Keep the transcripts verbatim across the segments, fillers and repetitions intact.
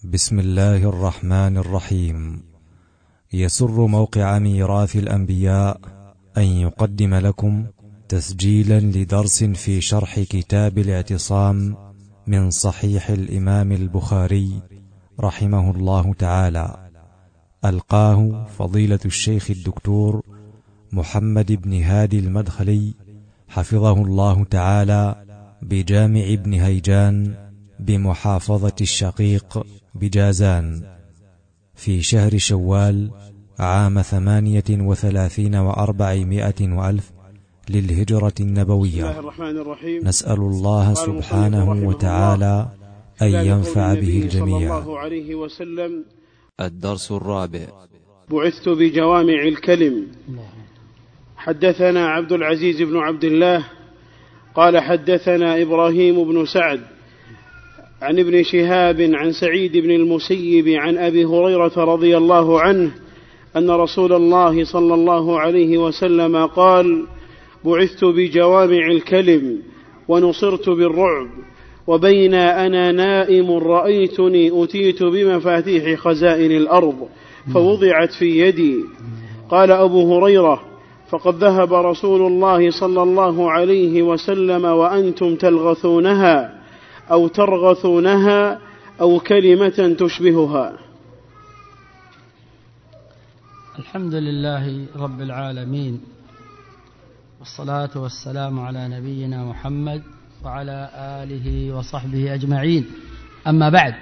بسم الله الرحمن الرحيم. يسر موقع ميراث الأنبياء أن يقدم لكم تسجيلا لدرس في شرح كتاب الاعتصام من صحيح الإمام البخاري رحمه الله تعالى، ألقاه فضيلة الشيخ الدكتور محمد بن هادي المدخلي حفظه الله تعالى بجامع ابن هيجان بمحافظة الشقيق بجازان في شهر شوال عام ثمانية وثلاثين وأربعمائة وألف للهجرة النبوية. بسم الله الرحمن الرحيم. نسأل الله سبحانه وتعالى أن ينفع به الجميع. صلى الله عليه وسلم. الدرس الرابع. بعثت بجوامع الكلم. حدثنا عبد العزيز بن عبد الله قال حدثنا إبراهيم بن سعد عن ابن شهاب عن سعيد بن المسيب عن أبي هريرة رضي الله عنه أن رسول الله صلى الله عليه وسلم قال: بعثت بجوامع الكلم ونصرت بالرعب، وبين أنا نائم رأيتني أتيت بمفاتيح خزائن الأرض فوضعت في يدي. قال أبو هريرة: فقد ذهب رسول الله صلى الله عليه وسلم وأنتم تلغثونها أو ترغثونها أو كلمة تشبهها. الحمد لله رب العالمين، والصلاة والسلام على نبينا محمد وعلى آله وصحبه أجمعين. أما بعد،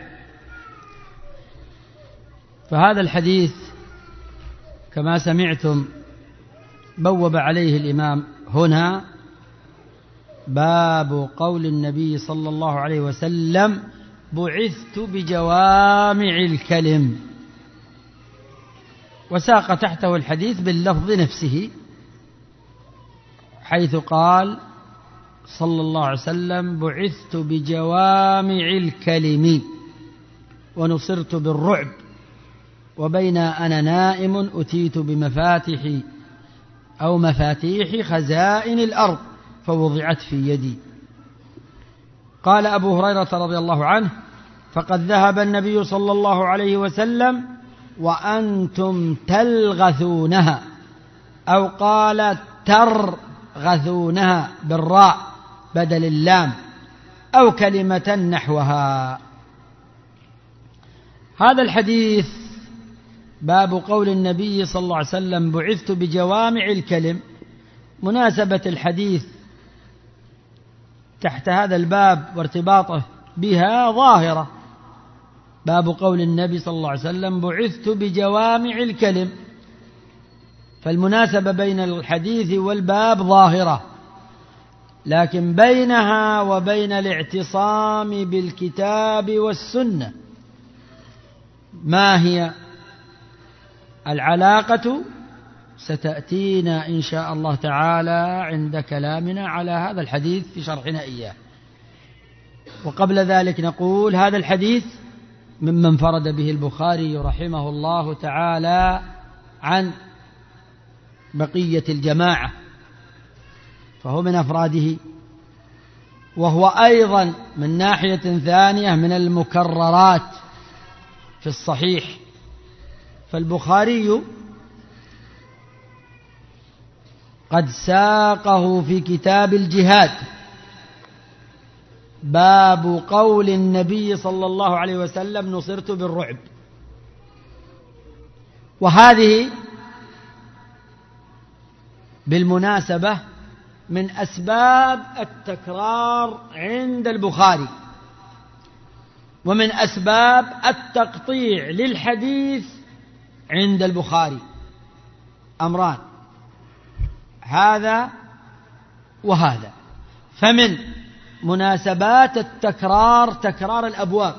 فهذا الحديث كما سمعتم بوب عليه الإمام هنا باب قول النبي صلى الله عليه وسلم: بعثت بجوامع الكلم، وساق تحته الحديث باللفظ نفسه، حيث قال صلى الله عليه وسلم: بعثت بجوامع الكلم ونصرت بالرعب، وبين أنا نائم أتيت بمفاتيح أو مفاتيح خزائن الأرض فوضعت في يدي. قال أبو هريرة رضي الله عنه: فقد ذهب النبي صلى الله عليه وسلم وأنتم تلغثونها، أو قال ترغثونها بالراء بدل اللام، أو كلمة نحوها. هذا الحديث باب قول النبي صلى الله عليه وسلم: بعثت بجوامع الكلم. مناسبة الحديث تحت هذا الباب وارتباطه بها ظاهرة. باب قول النبي صلى الله عليه وسلم: بعثت بجوامع الكلم، فالمناسبة بين الحديث والباب ظاهرة، لكن بينها وبين الاعتصام بالكتاب والسنة ما هي العلاقة؟ ستأتينا إن شاء الله تعالى عند كلامنا على هذا الحديث في شرحنا إياه. وقبل ذلك نقول هذا الحديث ممن فرد به البخاري رحمه الله تعالى عن بقية الجماعة، فهو من أفراده، وهو أيضا من ناحية ثانية من المكررات في الصحيح. فالبخاري قد ساقه في كتاب الجهاد، باب قول النبي صلى الله عليه وسلم: نصرت بالرعب. وهذه بالمناسبة من أسباب التكرار عند البخاري، ومن أسباب التقطيع للحديث عند البخاري. أمران، هذا وهذا. فمن مناسبات التكرار تكرار الأبواب،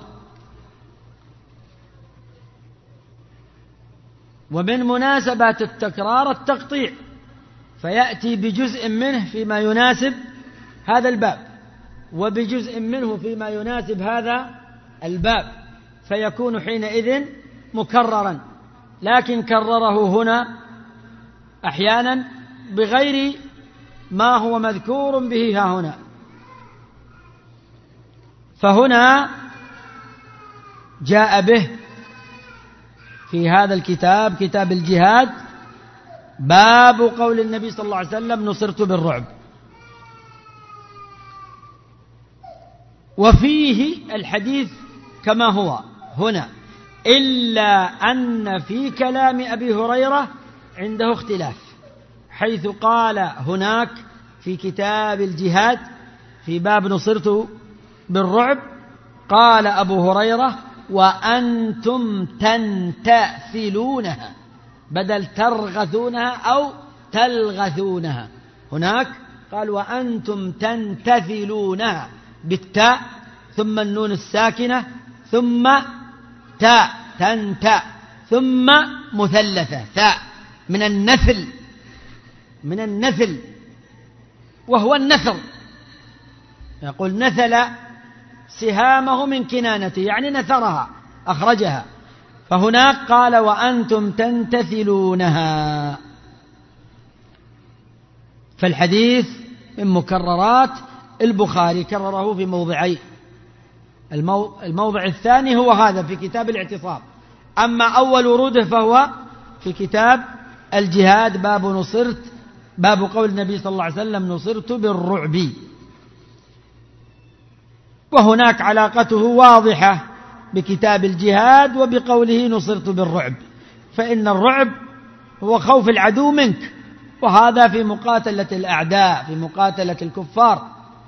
ومن مناسبات التكرار التقطيع، فيأتي بجزء منه فيما يناسب هذا الباب، وبجزء منه فيما يناسب هذا الباب، فيكون حينئذ مكررا. لكن كرره هنا أحيانا بغير ما هو مذكور به ها هنا. فهنا جاء به في هذا الكتاب كتاب الجهاد باب قول النبي صلى الله عليه وسلم نصرت بالرعب، وفيه الحديث كما هو هنا، إلا أن في كلام أبي هريرة عنده اختلاف، حيث قال هناك في كتاب الجهاد في باب نصرت بالرعب قال أبو هريرة وأنتم تنتثلونها بدل ترغثونها أو تلغثونها، هناك قال وأنتم تنتثلونها بالتاء ثم النون الساكنة ثم تاء تنتاء ثم مثلثة ثاء من النثل من النثل وهو النثر، يقول نثل سهامه من كنانته يعني نثرها أخرجها، فهناك قال وأنتم تنتثلونها. فالحديث من مكررات البخاري كرره في موضعين، الموضع الثاني هو هذا في كتاب الاعتصام، أما أول وروده فهو في كتاب الجهاد باب نصرت باب قول النبي صلى الله عليه وسلم نصرت بالرعب، وهناك علاقته واضحة بكتاب الجهاد وبقوله نصرت بالرعب، فإن الرعب هو خوف العدو منك، وهذا في مقاتلة الأعداء في مقاتلة الكفار.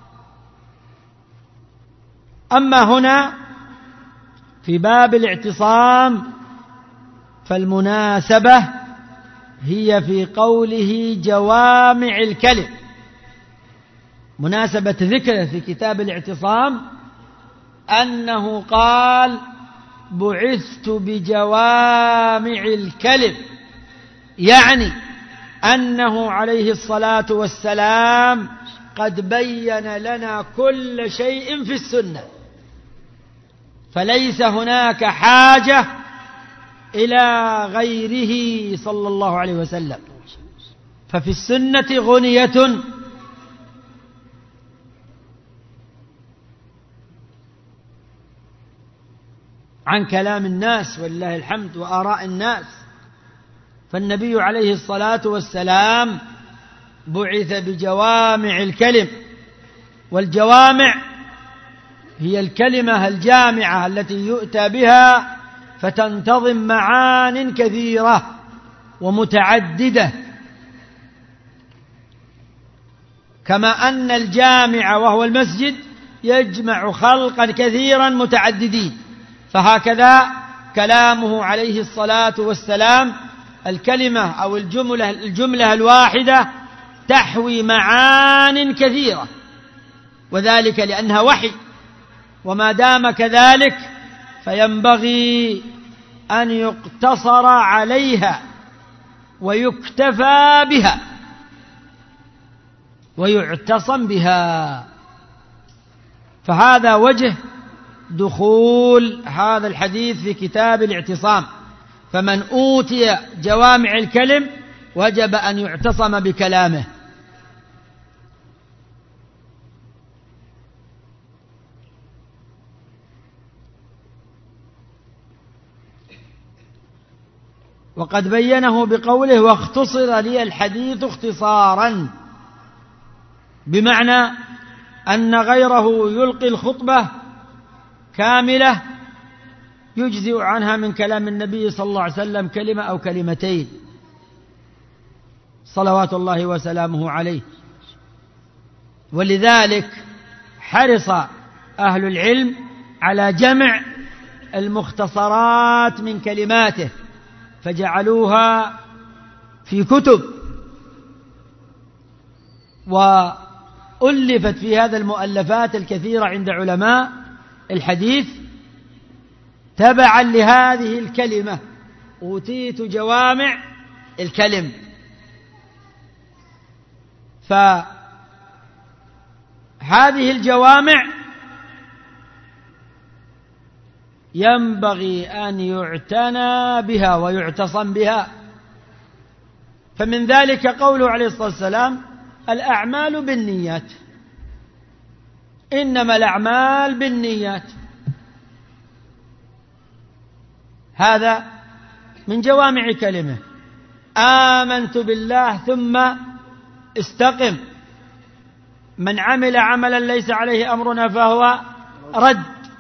أما هنا في باب الاعتصام فالمناسبة هي في قوله جوامع الكلم، مناسبة ذكره في كتاب الاعتصام أنه قال بعثت بجوامع الكلم، يعني أنه عليه الصلاة والسلام قد بين لنا كل شيء في السنة، فليس هناك حاجة إلى غيره صلى الله عليه وسلم، ففي السنة غنية عن كلام الناس ولله الحمد وآراء الناس، فالنبي عليه الصلاة والسلام بعث بجوامع الكلم، والجوامع هي الكلمة الجامعة التي يؤتى بها فتنتظم معان كثيرة ومتعددة، كما أن الجامع وهو المسجد يجمع خلقا كثيرا متعددين، فهكذا كلامه عليه الصلاة والسلام الكلمة أو الجملة, الجملة الواحدة تحوي معان كثيرة، وذلك لأنها وحي، وما دام كذلك فينبغي أن يقتصر عليها ويكتفى بها ويعتصم بها، فهذا وجه دخول هذا الحديث في كتاب الاعتصام، فمن أوتي جوامع الكلم وجب أن يعتصم بكلامه. وقد بينه بقوله واختصر لي الحديث اختصارا، بمعنى أن غيره يلقي الخطبة كاملة يجزئ عنها من كلام النبي صلى الله عليه وسلم كلمة أو كلمتين صلوات الله وسلامه عليه، ولذلك حرص أهل العلم على جمع المختصرات من كلماته فجعلوها في كتب، وألفت في هذا المؤلفات الكثيرة عند علماء الحديث تبعا لهذه الكلمة أوتيت جوامع الكلم. فهذه الجوامع ينبغي أن يعتنى بها ويعتصم بها، فمن ذلك قوله عليه الصلاة والسلام الأعمال بالنيات، إنما الأعمال بالنيات، هذا من جوامع كلمه. آمنت بالله ثم استقم، من عمل عملا ليس عليه أمرنا فهو رد.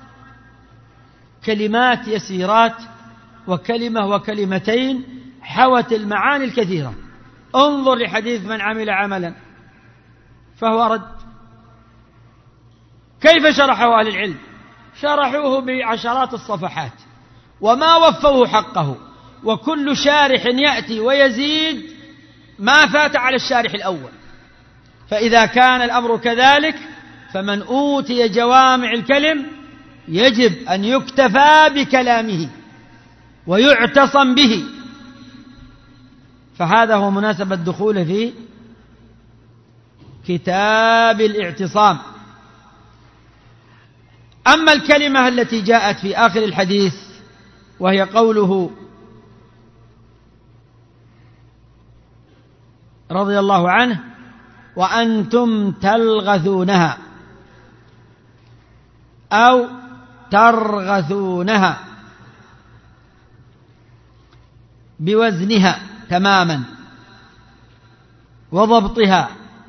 كلمات يسيرات، وكلمة وكلمتين حوت المعاني الكثيرة. انظر لحديث من عمل عملا فهو رد. كيف شرحه أهل العلم؟ شرحوه بعشرات الصفحات وما وفوه حقه، وكل شارح يأتي ويزيد ما فات على الشارح الأول. فإذا كان الأمر كذلك فمن أوتي جوامع الكلم يجب أن يكتفى بكلامه ويعتصم به. فهذا هو مناسبة الدخول في كتاب الاعتصام. أما الكلمة التي جاءت في آخر الحديث وهي قوله رضي الله عنه: وأنتم تلغثونها أو ترغثونها، بوزنها تماما وضبطها،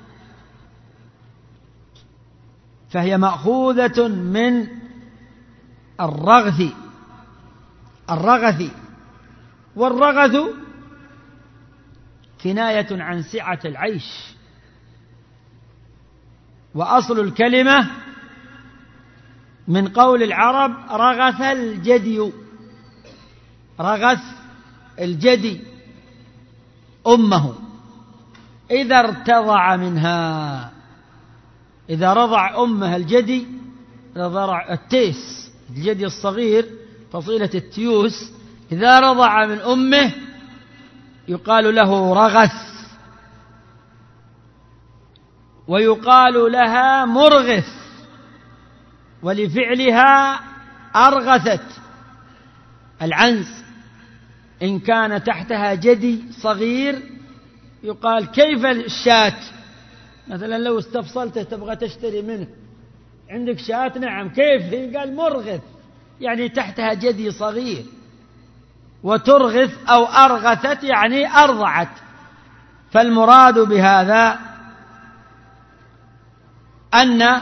فهي مأخوذة من الرغث. الرغث والرغث كناية عن سعة العيش، وأصل الكلمة من قول العرب رغث الجدي. رغث الجدي أمه إذا ارتضع منها، إذا رضع أمها الجدي، رضع التيس الجدي الصغير فصيلة التيوس، إذا رضع من أمه يقال له رغث، ويقال لها مرغث، ولفعلها أرغثت العنز. إن كان تحتها جدي صغير يقال كيف الشاة، مثلا لو استفصلته تبغى تشتري منه، عندك شاة؟ نعم. كيف هي؟ قال مرغث، يعني تحتها جدي صغير. وترغث أو أرغثت يعني أرضعت. فالمراد بهذا أن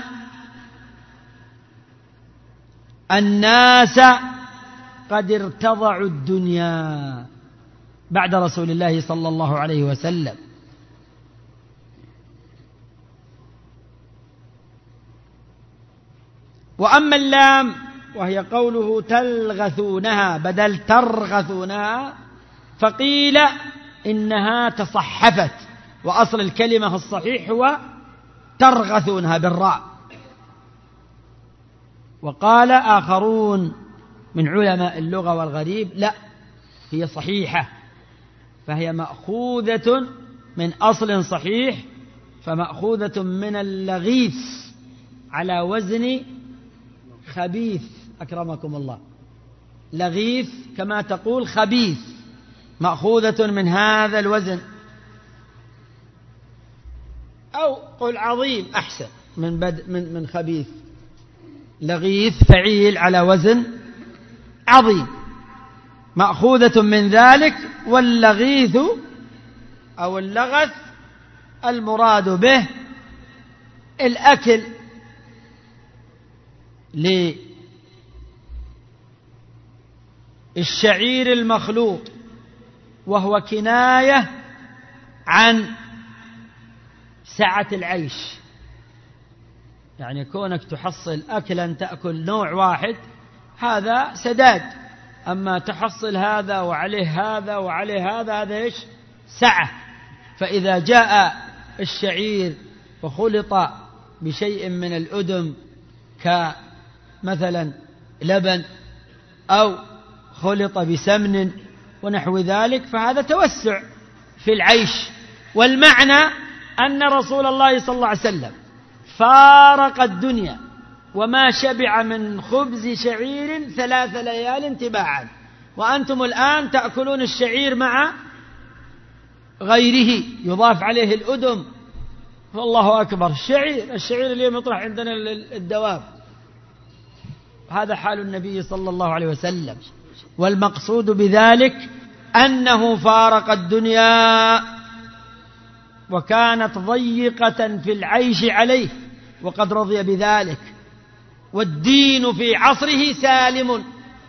الناس قد ارتضعوا الدنيا بعد رسول الله صلى الله عليه وسلم. وأما اللام وهي قوله تلغثونها بدل ترغثونها، فقيل إنها تصحفت، وأصل الكلمة الصحيح هو ترغثونها بالراء. وقال آخرون من علماء اللغة والغريب لا، هي صحيحة، فهي مأخوذة من أصل صحيح، فمأخوذة من اللغيث على وزن خبيث. أكرمكم الله. لغيث كما تقول خبيث، مأخوذة من هذا الوزن. أو قل عظيم أحسن من بد من من خبيث. لغيث فعيل على وزن عظيم، مأخوذة من ذلك. واللغيث أو اللغث المراد به الأكل للشعير المخلوط، وهو كناية عن سعة العيش. يعني كونك تحصل أكلا تأكل نوع واحد هذا سداد، أما تحصل هذا وعليه هذا وعليه هذا هذا إيش؟ سعة. فإذا جاء الشعير وخلط بشيء من الأدم كمثلا لبن أو خلط بسمن ونحو ذلك فهذا توسع في العيش. والمعنى أن رسول الله صلى الله عليه وسلم فارق الدنيا وما شبع من خبز شعير ثلاث ليال تباعا، وأنتم الآن تأكلون الشعير مع غيره يضاف عليه الأدم. والله أكبر. الشعير الشعير اليوم يطرح عندنا الدواب. هذا حال النبي صلى الله عليه وسلم. والمقصود بذلك أنه فارق الدنيا وكانت ضيقة في العيش عليه وقد رضي بذلك، والدين في عصره سالم،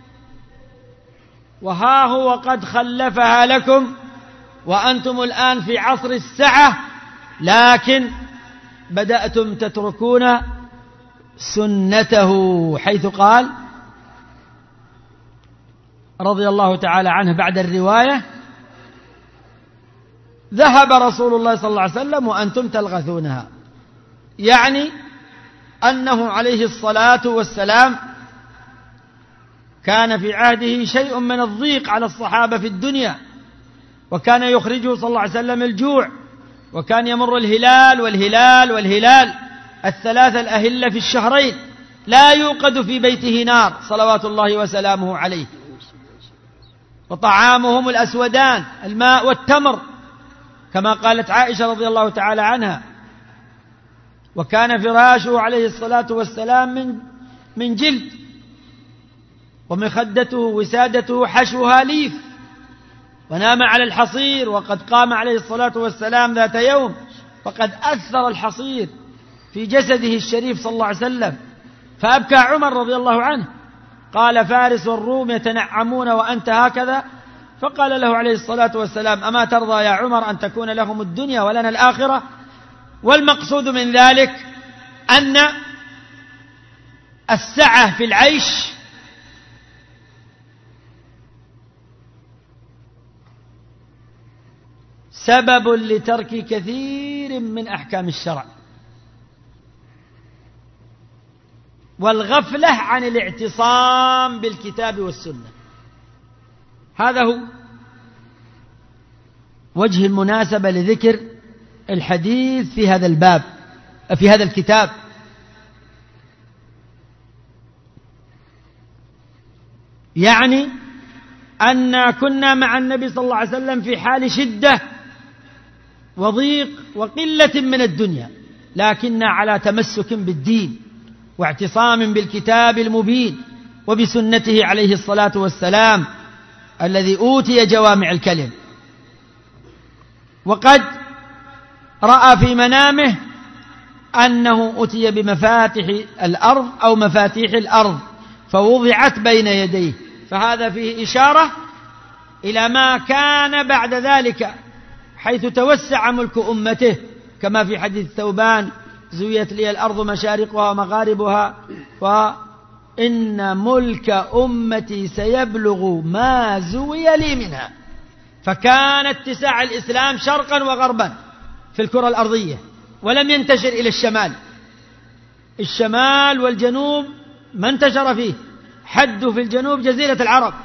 وها هو قد خلفها لكم وأنتم الآن في عصر السعة، لكن بدأتم تتركون سنته، حيث قال رضي الله تعالى عنه بعد الرواية: ذهب رسول الله صلى الله عليه وسلم وأنتم تلغثونها، يعني أنه عليه الصلاة والسلام كان في عهده شيء من الضيق على الصحابة في الدنيا، وكان يخرجه صلى الله عليه وسلم الجوع، وكان يمر الهلال والهلال والهلال الثلاثة الأهلة في الشهرين لا يوقد في بيته نار صلوات الله وسلامه عليه، وطعامهم الأسودان الماء والتمر كما قالت عائشة رضي الله تعالى عنها، وكان فراشه عليه الصلاة والسلام من من جلد، ومخدته وسادته حشوها ليف، ونام على الحصير، وقد قام عليه الصلاة والسلام ذات يوم فقد أثر الحصير في جسده الشريف صلى الله عليه وسلم، فأبكى عمر رضي الله عنه، قال: فارس والروم يتنعمون وأنت هكذا؟ فقال له عليه الصلاة والسلام: أما ترضى يا عمر أن تكون لهم الدنيا ولنا الآخرة؟ والمقصود من ذلك أن السعة في العيش سبب لترك كثير من أحكام الشرع، والغفلة عن الاعتصام بالكتاب والسنة. هذا هو وجه المناسبة لذكر الحديث في هذا الباب في هذا الكتاب. يعني أن كنا مع النبي صلى الله عليه وسلم في حال شدة وضيق وقلة من الدنيا، لكننا على تمسك بالدين واعتصام بالكتاب المبين وبسنته عليه الصلاة والسلام الذي أوتي جوامع الكلم. وقد رأى في منامه أنه أتي بمفاتح الأرض أو مفاتيح الأرض فوضعت بين يديه، فهذا فيه إشارة إلى ما كان بعد ذلك، حيث توسع ملك أمته كما في حديث ثوبان: زويت لي الأرض مشارقها ومغاربها، وإن ملك أمتي سيبلغ ما زوي لي منها. فكان اتساع الإسلام شرقا وغربا في الكرة الأرضية، ولم ينتشر إلى الشمال. الشمال والجنوب ما انتشر فيه، حد في الجنوب جزيرة العرب،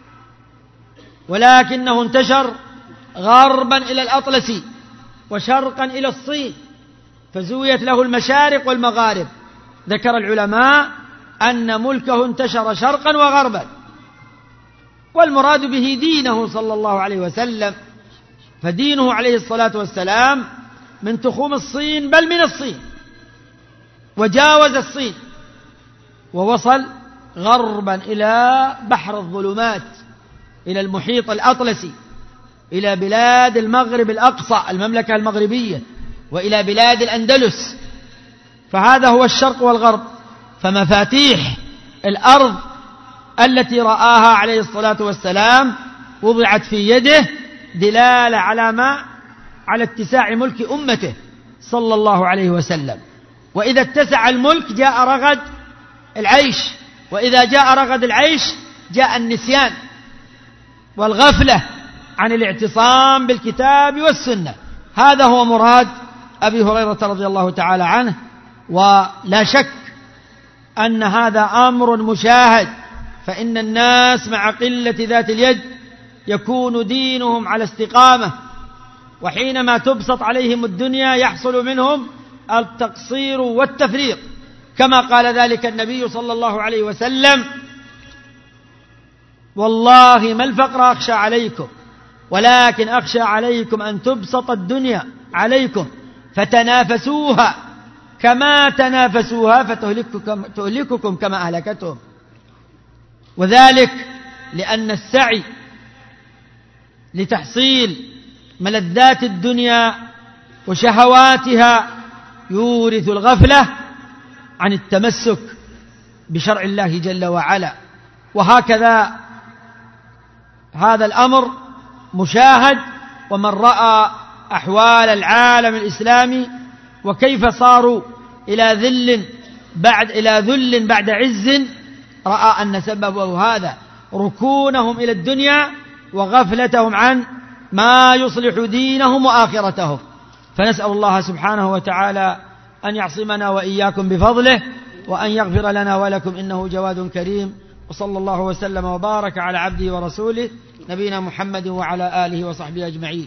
ولكنه انتشر غربا إلى الأطلسي وشرقا إلى الصين، فزويت له المشارق والمغارب. ذكر العلماء أن ملكه انتشر شرقا وغربا، والمراد به دينه صلى الله عليه وسلم، فدينه عليه الصلاة والسلام من تخوم الصين بل من الصين، وجاوز الصين ووصل غربا إلى بحر الظلمات، إلى المحيط الأطلسي، إلى بلاد المغرب الأقصى المملكة المغربية، وإلى بلاد الأندلس. فهذا هو الشرق والغرب. فمفاتيح الأرض التي رآها عليه الصلاة والسلام وضعت في يده دلالة على ما على اتساع ملك أمته صلى الله عليه وسلم. وإذا اتسع الملك جاء رغد العيش، وإذا جاء رغد العيش جاء النسيان والغفلة عن الاعتصام بالكتاب والسنة. هذا هو مراد أبي هريرة رضي الله تعالى عنه، ولا شك أن هذا أمر مشاهد، فإن الناس مع قلة ذات اليد يكون دينهم على استقامة، وحينما تبسط عليهم الدنيا يحصل منهم التقصير والتفريط، كما قال ذلك النبي صلى الله عليه وسلم: والله ما الفقر أخشى عليكم، ولكن أخشى عليكم أن تبسط الدنيا عليكم فتنافسوها كما تنافسوها فتهلككم تهلككم كما أهلكتهم. وذلك لأن السعي لتحصيل ملذات الدنيا وشهواتها يورث الغفلة عن التمسك بشرع الله جل وعلا. وهكذا هذا الأمر مشاهد، ومن رأى أحوال العالم الإسلامي وكيف صاروا إلى ذل بعد إلى ذل بعد عز رأى أن سببه هذا ركونهم إلى الدنيا وغفلتهم عن ما يصلح دينهم وآخرتهم. فنسأل الله سبحانه وتعالى أن يعصمنا وإياكم بفضله، وأن يغفر لنا ولكم إنه جواد كريم. وصلى الله وسلم وبارك على عبده ورسوله نبينا محمد وعلى آله وصحبه أجمعين.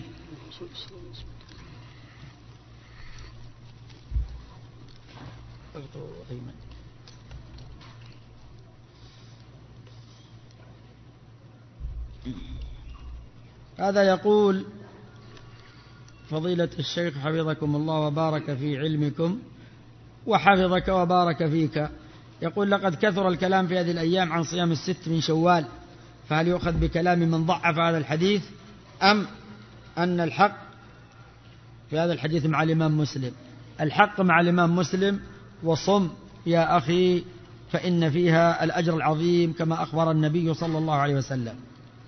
هذا يقول: فضيلة الشيخ حفظكم الله وبارك في علمكم وحفظك وبارك فيك، يقول: لقد كثر الكلام في هذه الأيام عن صيام الست من شوال، فهل يؤخذ بكلام من ضعف هذا الحديث، أم أن الحق في هذا الحديث مع الإمام مسلم؟ الحق مع الإمام مسلم، وصم يا أخي فإن فيها الأجر العظيم كما أخبر النبي صلى الله عليه وسلم.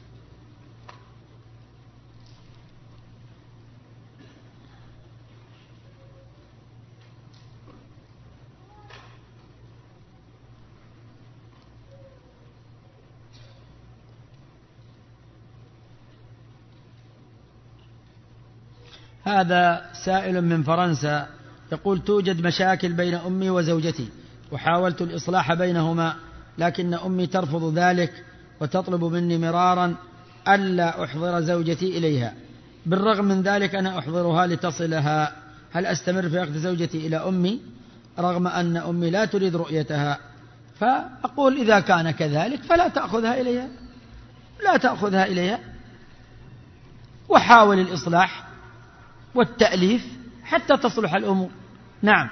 هذا سائل من فرنسا يقول: توجد مشاكل بين أمي وزوجتي، وحاولت الإصلاح بينهما، لكن أمي ترفض ذلك وتطلب مني مرارا ألا أحضر زوجتي إليها. بالرغم من ذلك أنا أحضرها لتصلها، هل أستمر في أخذ زوجتي إلى أمي رغم أن أمي لا تريد رؤيتها؟ فأقول: إذا كان كذلك فلا تأخذها إليها، لا تأخذها إليها، وحاول الإصلاح والتأليف حتى تصلح الأمور. نعم.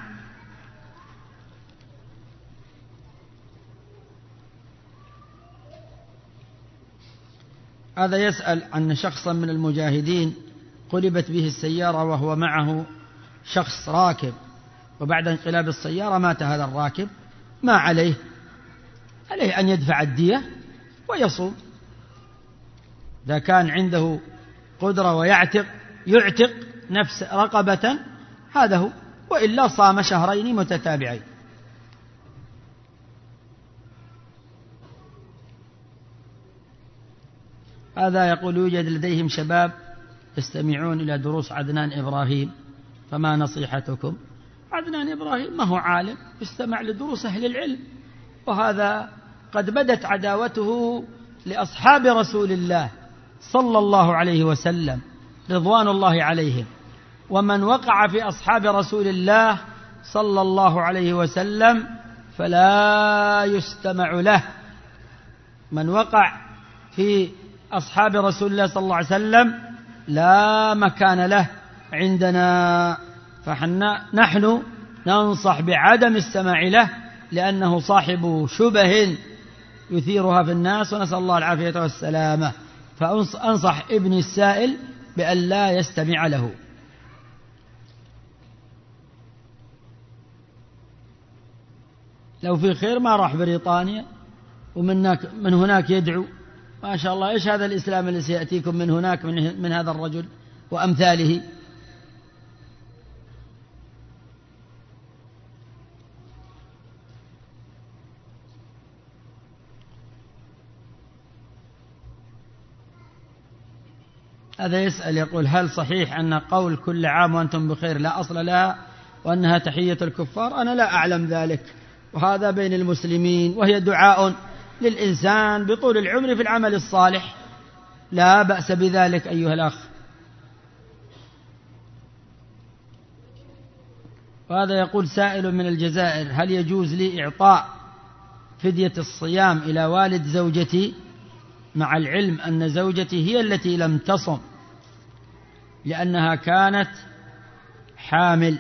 هذا يسأل عن شخصا من المجاهدين قلبت به السيارة وهو معه شخص راكب، وبعد انقلاب السيارة مات هذا الراكب، ما عليه؟ عليه أن يدفع الدية ويصوم إذا كان عنده قدرة، ويعتق يعتق نفس رقبة، هذا هو، وإلا صام شهرين متتابعين. هذا يقول: يوجد لديهم شباب يستمعون إلى دروس عدنان إبراهيم، فما نصيحتكم؟ عدنان إبراهيم ما هو عالم، يستمع لدروس أهل العلم، وهذا قد بدت عداوته لأصحاب رسول الله صلى الله عليه وسلم رضوان الله عليهم، ومن وقع في أصحاب رسول الله صلى الله عليه وسلم فلا يستمع له. من وقع في أصحاب رسول الله صلى الله عليه وسلم لا مكان له عندنا، فنحن ننصح بعدم السماع له، لأنه صاحب شبه يثيرها في الناس، ونسأل الله العافية والسلامة. فأنصح ابني السائل بأن لا يستمع له. لو في خير ما راح بريطانيا ومن من هناك يدعو، ما شاء الله. إيش هذا الإسلام الذي سيأتيكم من هناك من, من هذا الرجل وأمثاله؟ هذا يسأل يقول: هل صحيح أن قول كل عام وأنتم بخير لا أصل لها، وأنها تحية الكفار؟ أنا لا أعلم ذلك، وهذا بين المسلمين، وهي دعاء للإنسان بطول العمر في العمل الصالح، لا بأس بذلك أيها الأخ. وهذا يقول سائل من الجزائر: هل يجوز لي إعطاء فدية الصيام إلى والد زوجتي، مع العلم أن زوجتي هي التي لم تصم لأنها كانت حامل؟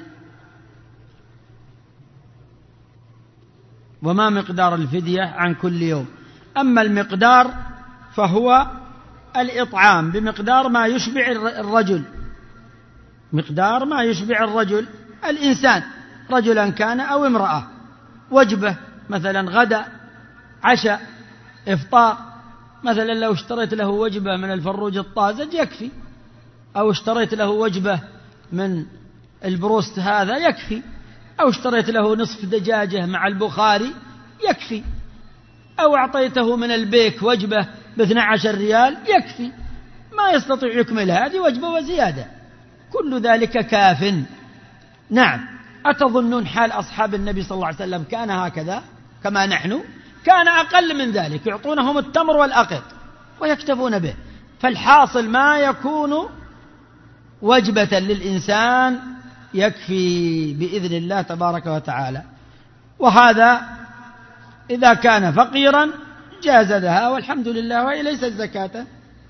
وما مقدار الفدية عن كل يوم؟ أما المقدار فهو الإطعام بمقدار ما يشبع الرجل، مقدار ما يشبع الرجل الإنسان، رجلا كان أو امرأة، وجبة مثلا غدا عشاء إفطار. مثلا لو اشتريت له وجبة من الفروج الطازج يكفي، أو اشتريت له وجبة من البروست هذا يكفي، أو اشتريت له نصف دجاجة مع البخاري يكفي، أو أعطيته من البيك وجبة باثنى عشر ريال يكفي، ما يستطيع يكملها، هذه وجبة وزيادة، كل ذلك كاف. نعم. أتظنون حال أصحاب النبي صلى الله عليه وسلم كان هكذا كما نحن؟ كان أقل من ذلك، يعطونهم التمر والأقط ويكتفون به. فالحاصل ما يكون وجبة للإنسان يكفي بإذن الله تبارك وتعالى. وهذا إذا كان فقيرا جاز لها والحمد لله، وهي ليست زكاة.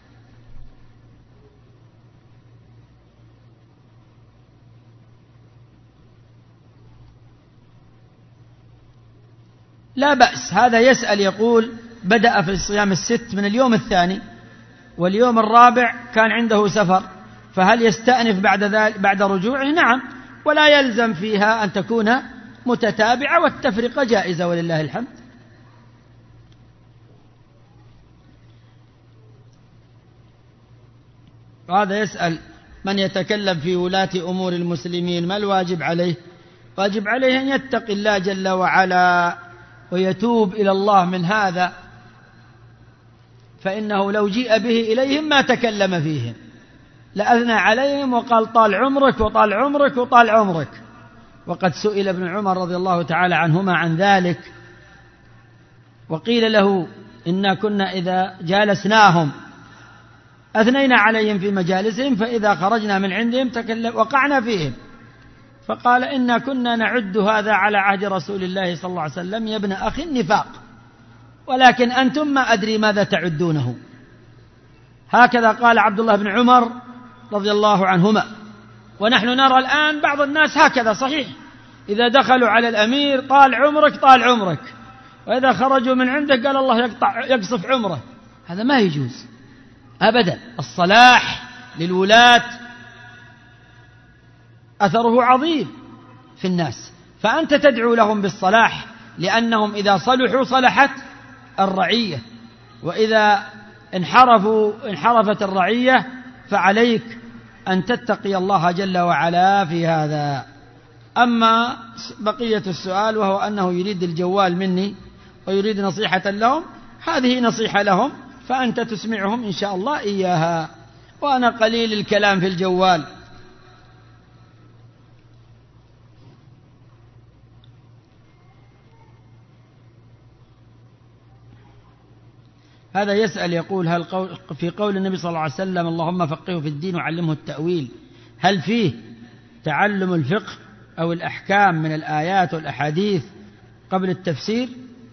لا بأس. هذا يسأل يقول بدأ في الصيام الست من اليوم الثاني واليوم الرابع كان عنده سفر، فهل يستأنف بعد ذلك بعد رجوعه؟ نعم، ولا يلزم فيها أن تكون متتابعة، والتفرقة جائزة ولله الحمد. هذا يسأل من يتكلم في ولاة أمور المسلمين ما الواجب عليه؟ واجب عليه أن يتقي الله جل وعلا ويتوب إلى الله من هذا، فإنه لو جيء به إليهم ما تكلم فيهم، لأثنى عليهم وقال طال عمرك وطال عمرك وطال عمرك. وقد سئل ابن عمر رضي الله تعالى عنهما عن ذلك، وقيل له إنا كنا إذا جالسناهم أثنينا عليهم في مجالسهم، فإذا خرجنا من عندهم تكلم وقعنا فيهم، فقال إنا كنا نعد هذا على عهد رسول الله صلى الله عليه وسلم يا ابن أخي النفاق، ولكن أنتم ما أدري ماذا تعدونه. هكذا قال عبد الله بن عمر رضي الله عنهما. ونحن نرى الآن بعض الناس هكذا، صحيح، إذا دخلوا على الأمير طال عمرك طال عمرك، وإذا خرجوا من عنده قال الله يقطع يقصف عمره. هذا ما يجوز أبدا. الصلاح للولاة أثره عظيم في الناس، فأنت تدعو لهم بالصلاح، لأنهم إذا صلحوا صلحت الرعية، وإذا انحرفوا انحرفت الرعية، فعليك أن تتقي الله جل وعلا في هذا. أما بقية السؤال وهو أنه يريد الجوال مني ويريد نصيحة لهم، هذه نصيحة لهم، فأنت تسمعهم إن شاء الله إياها، وأنا قليل الكلام في الجوال. هذا يسأل يقول هل قول في قول النبي صلى الله عليه وسلم اللهم فقهه في الدين وعلمه التأويل، هل فيه تعلم الفقه أو الأحكام من الآيات والأحاديث قبل التفسير؟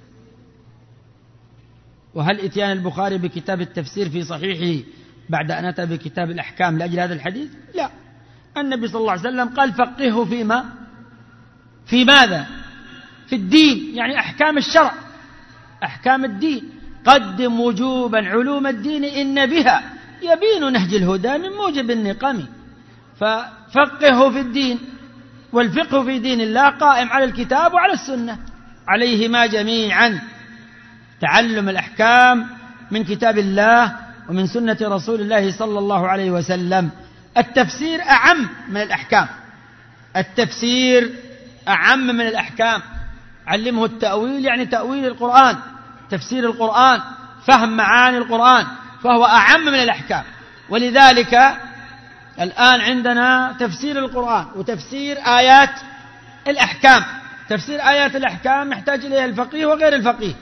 وهل إتيان البخاري بكتاب التفسير في صحيحه بعد أن أتى بكتاب الأحكام لأجل هذا الحديث؟ لا، النبي صلى الله عليه وسلم قال فقهه فيما في ماذا؟ في الدين، يعني أحكام الشرع، أحكام الدين. قدم وجوبا علوم الدين إن بها يبين نهج الهدى من موجب النقم. ففقهه في الدين، والفقه في دين الله قائم على الكتاب وعلى السنة، عليهما جميعا. تعلم الأحكام من كتاب الله ومن سنة رسول الله صلى الله عليه وسلم. التفسير أعم من الأحكام، التفسير أعم من الأحكام. علمه التأويل يعني تأويل القرآن، تفسير القرآن، فهم معاني القرآن، فهو أعم من الأحكام. ولذلك الآن عندنا تفسير القرآن وتفسير آيات الأحكام. تفسير آيات الأحكام يحتاج إليه الفقيه وغير الفقيه،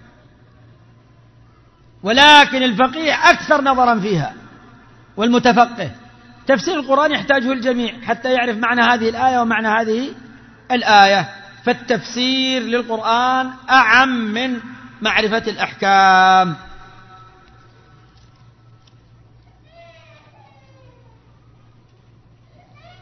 ولكن الفقيه أكثر نظرا فيها والمتفقه. تفسير القرآن يحتاجه الجميع حتى يعرف معنى هذه الآية ومعنى هذه الآية. فالتفسير للقرآن أعم من معرفة الأحكام.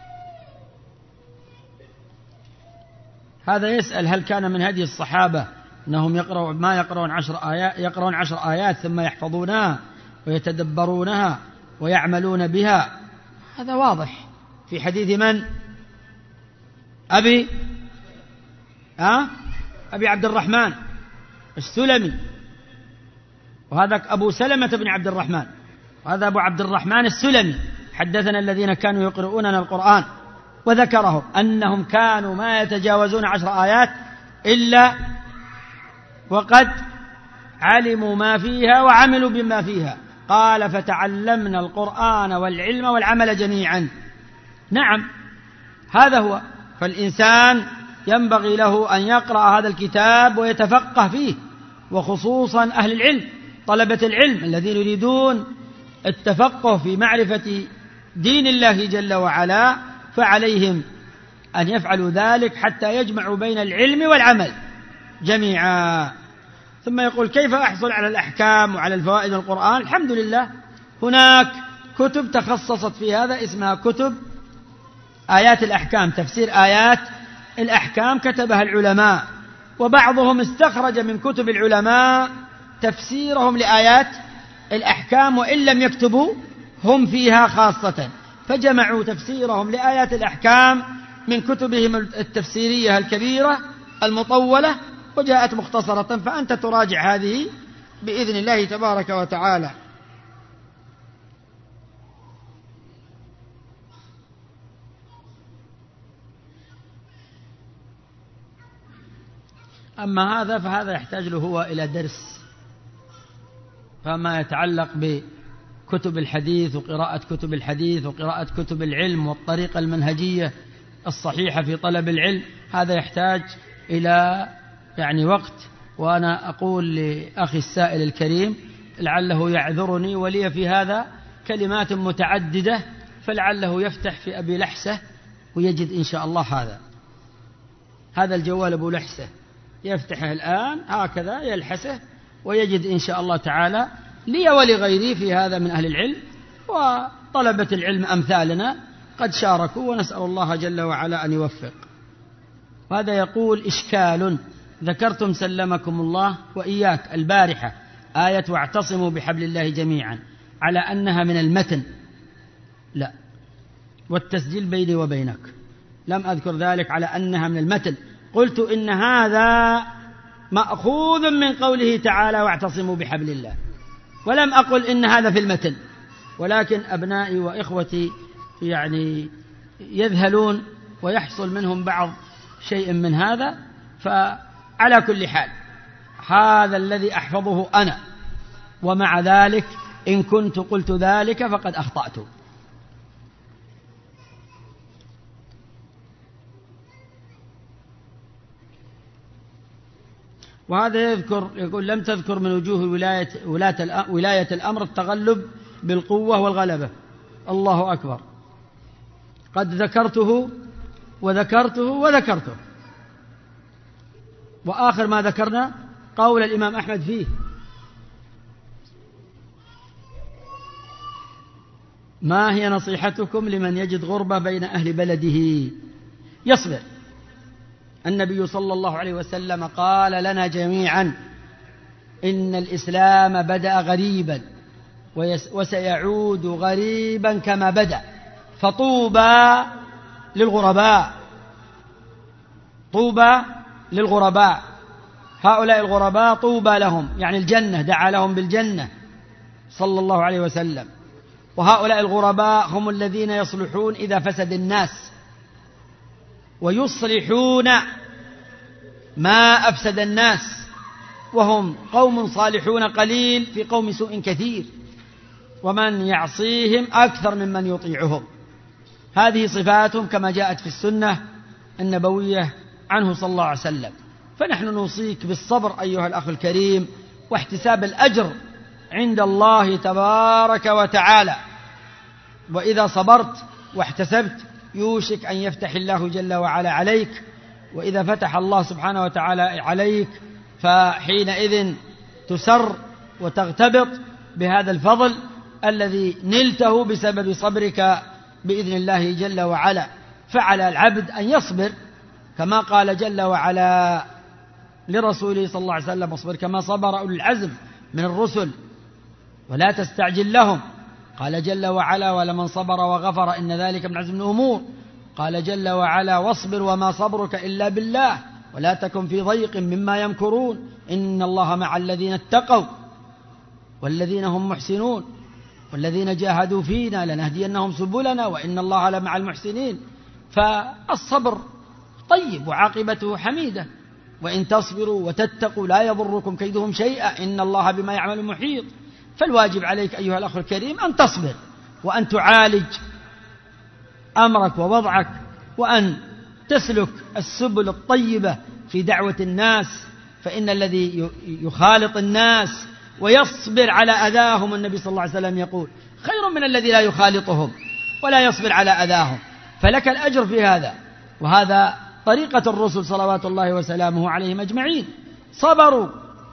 هذا يسأل هل كان من هدي الصحابة أنهم يقرأون ما يقرؤون عشر آيات يقرؤون عشر آيات ثم يحفظونها ويتدبرونها ويعملون بها. هذا واضح في حديث من؟ أبي أه؟ أبي عبد الرحمن السلمي، وهذا أبو سلمة بن عبد الرحمن، وهذا أبو عبد الرحمن السلمي. حدثنا الذين كانوا يقرؤوننا القرآن وذكرهم أنهم كانوا ما يتجاوزون عشر آيات إلا وقد علموا ما فيها وعملوا بما فيها. قال فتعلمنا القرآن والعلم والعمل جميعا. نعم هذا هو. فالإنسان ينبغي له أن يقرأ هذا الكتاب ويتفقه فيه، وخصوصا أهل العلم طلبة العلم الذين يريدون التفقه في معرفة دين الله جل وعلا، فعليهم أن يفعلوا ذلك حتى يجمعوا بين العلم والعمل جميعا. ثم يقول كيف أحصل على الأحكام وعلى الفوائد القرآن؟ الحمد لله هناك كتب تخصصت في هذا اسمها كتب آيات الأحكام، تفسير آيات الأحكام كتبها العلماء، وبعضهم استخرج من كتب العلماء تفسيرهم لآيات الأحكام وإن لم يكتبوا هم فيها خاصة، فجمعوا تفسيرهم لآيات الأحكام من كتبهم التفسيرية الكبيرة المطولة وجاءت مختصرة، فأنت تراجع هذه بإذن الله تبارك وتعالى. أما هذا فهذا يحتاج له هو إلى درس، فما يتعلق بكتب الحديث وقراءة كتب الحديث وقراءة كتب العلم والطريقة المنهجية الصحيحة في طلب العلم، هذا يحتاج إلى يعني وقت. وأنا أقول لأخي السائل الكريم لعله يعذرني، ولي في هذا كلمات متعددة، فلعله يفتح في أبي لحسة ويجد إن شاء الله هذا هذا الجوال أبو لحسة، يفتحه الآن هكذا يلحسه ويجد إن شاء الله تعالى لي ولغيري في هذا من أهل العلم، وطلبة العلم أمثالنا قد شاركوا، ونسأل الله جل وعلا أن يوفق. وهذا يقول إشكال ذكرتم سلمكم الله وإياك البارحة آية واعتصموا بحبل الله جميعا على أنها من المتن، لا، والتسجيل بيني وبينك لم أذكر ذلك على أنها من المتن، قلت إن هذا مأخوذ من قوله تعالى واعتصموا بحبل الله، ولم أقل إن هذا في المتن، ولكن أبنائي وإخوتي يعني يذهلون ويحصل منهم بعض شيء من هذا. فعلى كل حال هذا الذي أحفظه أنا، ومع ذلك إن كنت قلت ذلك فقد أخطأت. وهذا يذكر يقول لم تذكر من وجوه ولاية, ولاية الأمر التغلب بالقوة والغلبة. الله أكبر، قد ذكرته وذكرته وذكرته، وآخر ما ذكرنا قول الإمام أحمد فيه. ما هي نصيحتكم لمن يجد غربة بين أهل بلده؟ يصبر. النبي صلى الله عليه وسلم قال لنا جميعا إن الإسلام بدأ غريبا وسيعود غريبا كما بدأ، فطوبى للغرباء، طوبى للغرباء، هؤلاء الغرباء طوبى لهم، يعني الجنة، دعا لهم بالجنة صلى الله عليه وسلم. وهؤلاء الغرباء هم الذين يصلحون إذا فسد الناس، ويصلحون ما أفسد الناس، وهم قوم صالحون قليل في قوم سوء كثير، ومن يعصيهم أكثر ممن يطيعهم. هذه صفاتهم كما جاءت في السنة النبوية عنه صلى الله عليه وسلم. فنحن نوصيك بالصبر أيها الأخ الكريم، واحتساب الأجر عند الله تبارك وتعالى. وإذا صبرت واحتسبت يوشك أن يفتح الله جل وعلا عليك، وإذا فتح الله سبحانه وتعالى عليك فحينئذ تسر وتغتبط بهذا الفضل الذي نلته بسبب صبرك بإذن الله جل وعلا. فعلى العبد أن يصبر كما قال جل وعلا لرسوله صلى الله عليه وسلم: واصبر كما صبر أولي العزم من الرسل ولا تستعجل لهم. قال جل وعلا: ولمن صبر وغفر إن ذلك من عزم الأمور. قال جل وعلا: واصبر وما صبرك إلا بالله ولا تكن في ضيق مما يمكرون إن الله مع الذين اتقوا والذين هم محسنون والذين جاهدوا فينا لنهدينهم سبلنا وإن الله لمع المحسنين. فالصبر طيب وعاقبته حميدة، وإن تصبروا وتتقوا لا يضركم كيدهم شيئا إن الله بما يعمل محيط. فالواجب عليك أيها الأخ الكريم أن تصبر وأن تعالج أمرك ووضعك، وأن تسلك السبل الطيبة في دعوة الناس، فإن الذي يخالط الناس ويصبر على أذاهم النبي صلى الله عليه وسلم يقول: خير من الذي لا يخالطهم ولا يصبر على أذاهم. فلك الأجر في هذا، وهذا طريقة الرسل صلوات الله وسلامه عليهم أجمعين. صبروا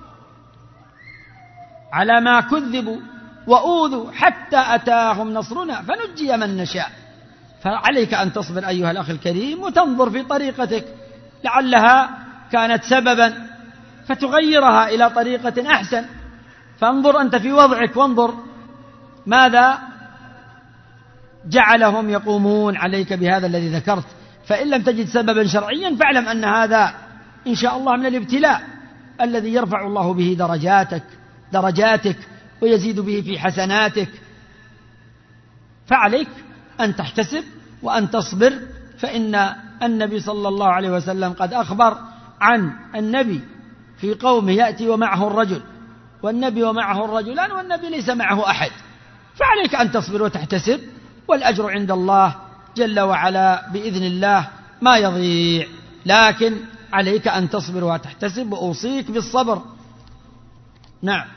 على ما كذبوا وأوذوا حتى أتاهم نصرنا فنجي من نشاء. فعليك أن تصبر أيها الأخ الكريم وتنظر في طريقتك، لعلها كانت سببا فتغيرها إلى طريقة أحسن. فانظر أنت في وضعك وانظر ماذا جعلهم يقومون عليك بهذا الذي ذكرت. فإن لم تجد سببا شرعيا فاعلم أن هذا إن شاء الله من الابتلاء الذي يرفع الله به درجاتك درجاتك ويزيد به في حسناتك. فعليك أن تحتسب وأن تصبر، فإن النبي صلى الله عليه وسلم قد أخبر عن النبي في قومه يأتي ومعه الرجل والنبي ومعه الرجلان والنبي ليس معه أحد. فعليك أن تصبر وتحتسب، والأجر عند الله جل وعلا بإذن الله ما يضيع، لكن عليك أن تصبر وتحتسب، وأوصيك بالصبر. نعم.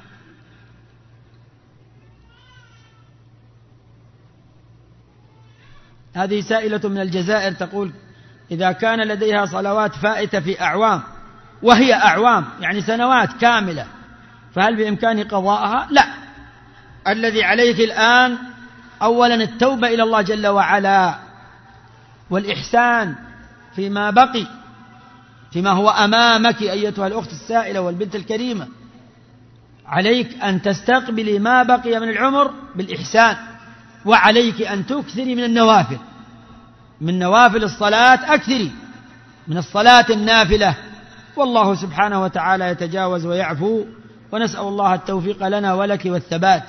هذه سائلة من الجزائر تقول: إذا كان لديها صلوات فائتة في أعوام، وهي أعوام يعني سنوات كاملة، فهل بإمكان قضاءها؟ لا. الذي عليك الآن أولا التوبة إلى الله جل وعلا والإحسان فيما بقي، فيما هو أمامك أيتها الأخت السائلة والبنت الكريمة. عليك أن تستقبلي ما بقي من العمر بالإحسان، وعليك أن تكثري من النوافل، من نوافل الصلاة أكثري من الصلاة النافلة، والله سبحانه وتعالى يتجاوز ويعفو، ونسأل الله التوفيق لنا ولك والثبات.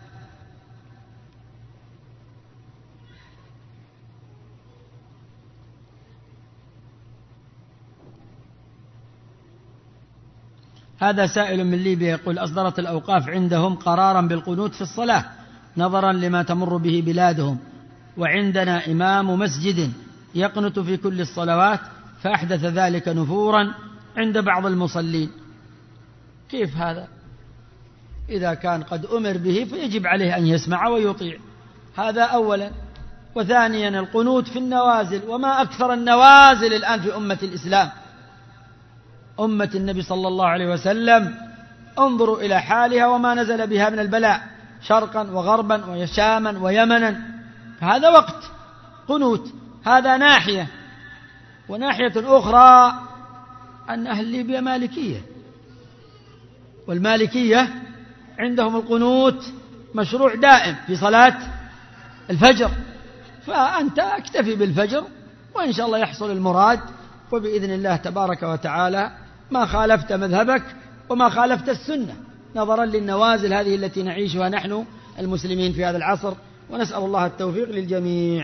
هذا سائل من ليبيا يقول: أصدرت الأوقاف عندهم قرارا بالقنوت في الصلاة نظرا لما تمر به بلادهم، وعندنا إمام مسجد يقنت في كل الصلوات، فأحدث ذلك نفورا عند بعض المصلين. كيف هذا؟ إذا كان قد أمر به فيجب عليه أن يسمع ويطيع، هذا أولا. وثانيا القنوت في النوازل، وما أكثر النوازل الآن في أمة الإسلام، أمة النبي صلى الله عليه وسلم. انظروا إلى حالها وما نزل بها من البلاء شرقا وغربا وشاما ويمنا، هذا وقت قنوت، هذا ناحية. وناحية أخرى أن أهل ليبيا مالكية، والمالكية عندهم القنوت مشروع دائم في صلاة الفجر، فأنت اكتفي بالفجر وإن شاء الله يحصل المراد، وبإذن الله تبارك وتعالى ما خالفت مذهبك وما خالفت السنة، نظرا للنوازل هذه التي نعيشها نحن المسلمين في هذا العصر، ونسأل الله التوفيق للجميع.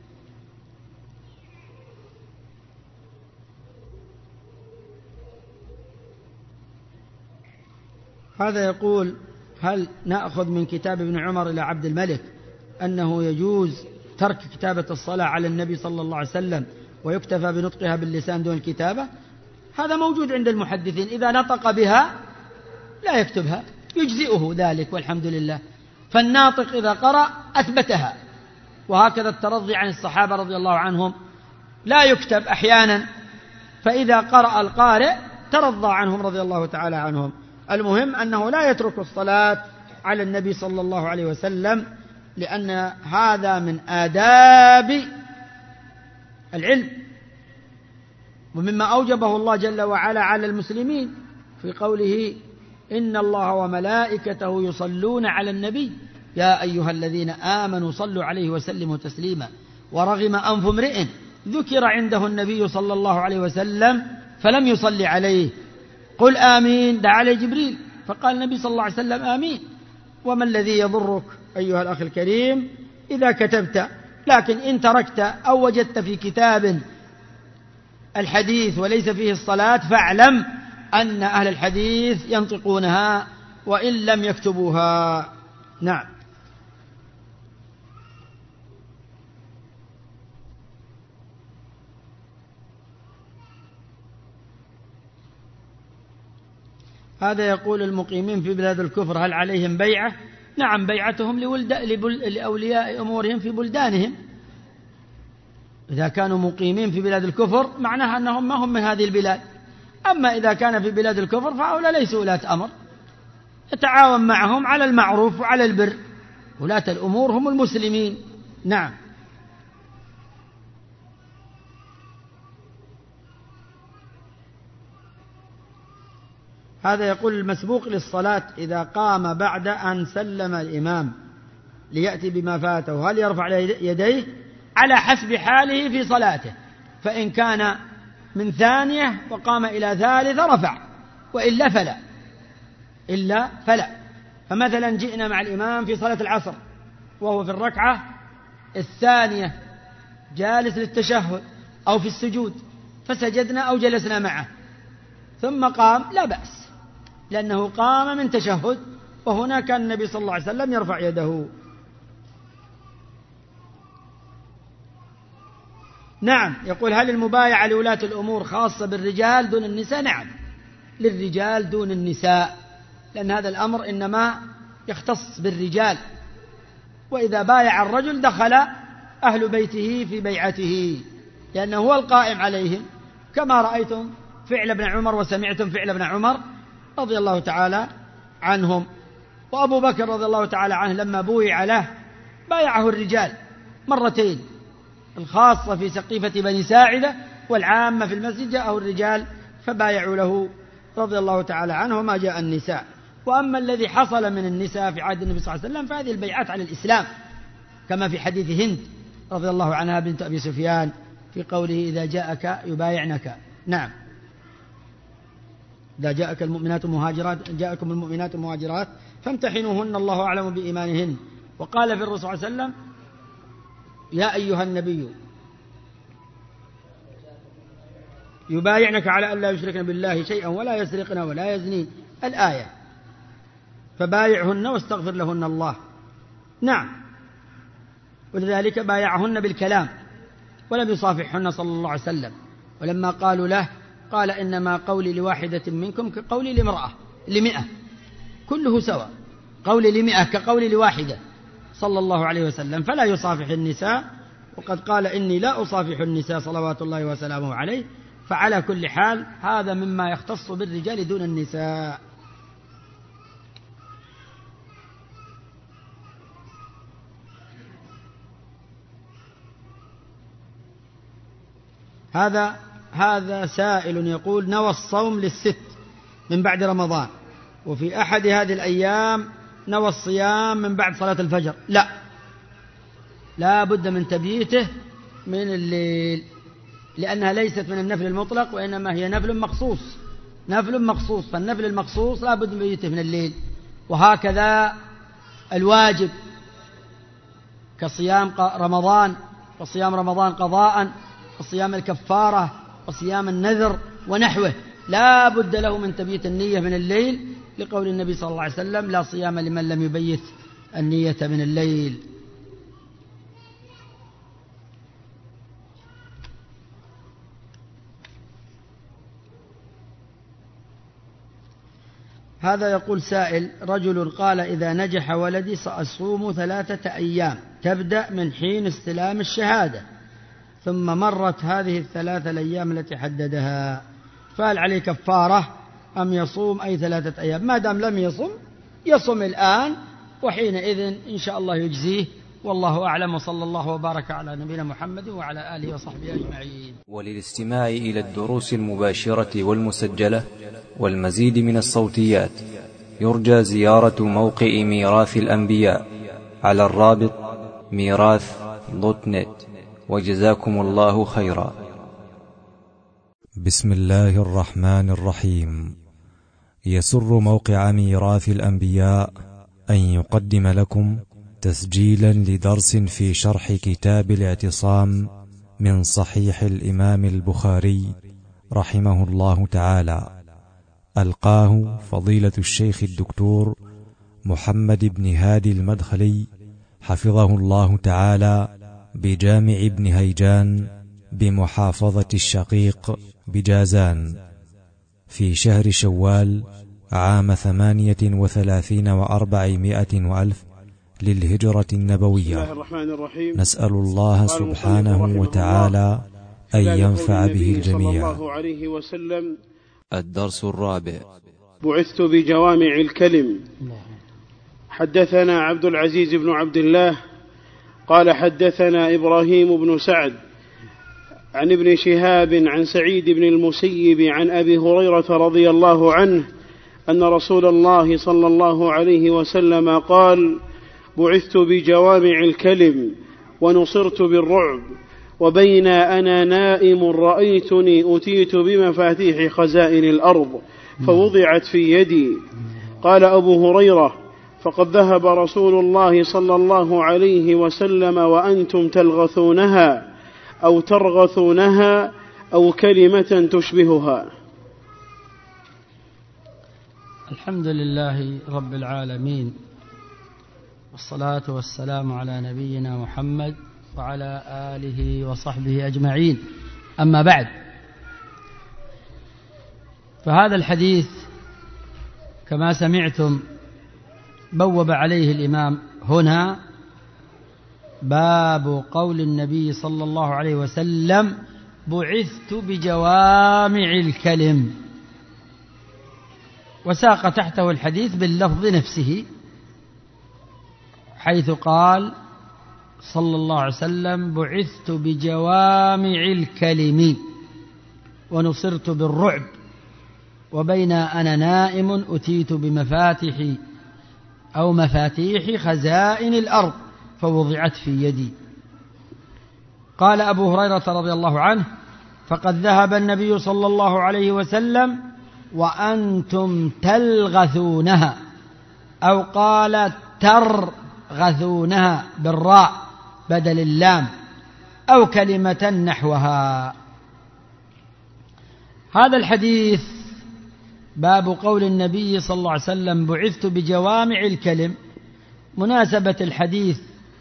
هذا يقول: هل نأخذ من كتاب ابن عمر إلى عبد الملك أنه يجوز ترك كتابة الصلاة على النبي صلى الله عليه وسلم ويكتفى بنطقها باللسان دون الكتابة؟ هذا موجود عند المحدثين، إذا نطق بها لا يكتبها، يجزئه ذلك والحمد لله. فالناطق إذا قرأ أثبتها، وهكذا الترضي عن الصحابة رضي الله عنهم لا يكتب أحيانا، فإذا قرأ القارئ ترضى عنهم رضي الله تعالى عنهم. المهم أنه لا يترك الصلاة على النبي صلى الله عليه وسلم، لأن هذا من آداب العلم ومما أوجبه الله جل وعلا على المسلمين في قوله إن الله وملائكته يصلون على النبي يا أيها الذين آمنوا صلوا عليه وسلموا تسليما. ورغم أنف امرئ ذكر عنده النبي صلى الله عليه وسلم فلم يصلي عليه. قل آمين، دعا عليه جبريل فقال النبي صلى الله عليه وسلم آمين. وما الذي يضرك أيها الأخ الكريم إذا كتبت؟ لكن إن تركت أو وجدت في كتاب الحديث وليس فيه الصلاة فاعلم أن أهل الحديث ينطقونها وإن لم يكتبوها. نعم. هذا يقول المقيمين في بلاد الكفر هل عليهم بيعة؟ نعم، بيعتهم لولد... لأولياء أمورهم في بلدانهم. إذا كانوا مقيمين في بلاد الكفر معناها أنهم ما هم من هذه البلاد. أما إذا كان في بلاد الكفر فهؤلاء ليسوا ولاة أمر، يتعاون معهم على المعروف وعلى البر. ولاة الأمور هم المسلمين. نعم. هذا يقول المسبوق للصلاة إذا قام بعد أن سلم الإمام ليأتي بما فاته هل يرفع يديه؟ على حسب حاله في صلاته، فإن كان من ثانية وقام إلى ثالثة رفع، وإلا فلا إلا فلا. فمثلا جئنا مع الإمام في صلاة العصر وهو في الركعة الثانية جالس للتشهد أو في السجود فسجدنا أو جلسنا معه ثم قام، لا بأس، لأنه قام من تشهد، وهنا كان النبي صلى الله عليه وسلم يرفع يده. نعم. يقول هل المبايعة لولاة الأمور خاصة بالرجال دون النساء؟ نعم، للرجال دون النساء، لأن هذا الأمر إنما يختص بالرجال، وإذا بايع الرجل دخل أهل بيته في بيعته لأنه هو القائم عليهم، كما رأيتم فعل ابن عمر وسمعتم فعل ابن عمر رضي الله تعالى عنهم. وأبو بكر رضي الله تعالى عنه لما بويع له بايعه الرجال مرتين، الخاصة في سقيفة بني ساعدة والعامة في المسجد جاءه الرجال فبايعوا له رضي الله تعالى عنه، وما جاء النساء. وأما الذي حصل من النساء في عهد النبي صلى الله عليه وسلم فهذه البيعات على الإسلام، كما في حديث هند رضي الله عنها بنت أبي سفيان في قوله إذا جاءك يبايعنك. نعم. إذا جاءك المؤمنات مهاجرات جاءكم المؤمنات مهاجرات فامتحنوهن الله أعلم بإيمانهن. وقال في الرسول صلى الله عليه وسلم يا أيها النبي يبايعنك على أن لا يشركن بالله شيئا ولا يسرقن ولا يزنين، الآية، فبايعهن واستغفر لهن الله. نعم. ولذلك بايعهن بالكلام ولم يصافحهن صلى الله عليه وسلم. ولما قالوا له قال إنما قولي لواحدة منكم كقولي لامرأة لمئة، كله سواء، قولي لمئة كقولي لواحدة صلى الله عليه وسلم، فلا يصافح النساء. وقد قال إني لا أصافح النساء صلوات الله وسلامه عليه. فعلى كل حال هذا مما يختص بالرجال دون النساء. هذا هذا سائل يقول نوى الصوم للست من بعد رمضان، وفي أحد هذه الأيام نوى الصيام من بعد صلاة الفجر. لا، لا بد من تبييته من الليل، لأنها ليست من النفل المطلق وإنما هي نفل مخصوص، نفل مخصوص، فالنفل المخصوص لا بد من تبييته من الليل. وهكذا الواجب كصيام رمضان وصيام رمضان قضاء وصيام الكفارة وصيام النذر ونحوه لا بد له من تبييت النية من الليل، لقول النبي صلى الله عليه وسلم لا صيام لمن لم يبيت النية من الليل. هذا يقول سائل رجل قال إذا نجح ولدي سأصوم ثلاثة أيام تبدأ من حين استلام الشهادة، ثم مرت هذه الثلاثة الأيام التي حددها، فهل عليه كفارة أم يصوم أي ثلاثة أيام؟ ما دام لم يصم يصم الآن، وحينئذ إن شاء الله يجزيه والله أعلم، وصلى الله وبارك على نبينا محمد وعلى آله وصحبه أجمعين. وللاستماع إلى الدروس المباشرة والمسجلة والمزيد من الصوتيات يرجى زيارة موقع ميراث الأنبياء على الرابط ميراث دوت نت. وجزاكم الله خيرا. بسم الله الرحمن الرحيم. يسر موقع ميراث الأنبياء أن يقدم لكم تسجيلا لدرس في شرح كتاب الاعتصام من صحيح الإمام البخاري رحمه الله تعالى، ألقاه فضيلة الشيخ الدكتور محمد بن هادي المدخلي حفظه الله تعالى بجامع ابن هيجان بمحافظة الشقيق بجازان في شهر شوال عام ثمانية وثلاثين وأربعمائة وألف للهجرة النبوية. نسأل الله سبحانه وتعالى أن ينفع به الجميع. الدرس الرابع. بعثت بجوامع الكلم. حدثنا عبد العزيز بن عبد الله قال حدثنا إبراهيم بن سعد عن ابن شهاب عن سعيد بن المسيب عن أبي هريرة رضي الله عنه أن رسول الله صلى الله عليه وسلم قال: بعثت بجوامع الكلم ونصرت بالرعب، وبين أنا نائم رأيتني أتيت بمفاتيح خزائن الأرض فوضعت في يدي. قال أبو هريرة: فقد ذهب رسول الله صلى الله عليه وسلم وأنتم تلغثونها أو ترغثونها أو كلمة تشبهها. الحمد لله رب العالمين، والصلاة والسلام على نبينا محمد وعلى آله وصحبه أجمعين. أما بعد، فهذا الحديث كما سمعتم بوب عليه الإمام هنا باب قول النبي صلى الله عليه وسلم: بعثت بجوامع الكلم، وساق تحته الحديث باللفظ نفسه، حيث قال صلى الله عليه وسلم: بعثت بجوامع الكلم ونصرت بالرعب، وبين أنا نائم أتيت بمفاتيح أو مفاتيح خزائن الأرض فوضعت في يدي. قال أبو هريرة رضي الله عنه: فقد ذهب النبي صلى الله عليه وسلم وأنتم تلغثونها، أو قال ترغثونها بالراء بدل اللام، أو كلمة نحوها. هذا الحديث باب قول النبي صلى الله عليه وسلم: بعثت بجوامع الكلم. مناسبة الحديث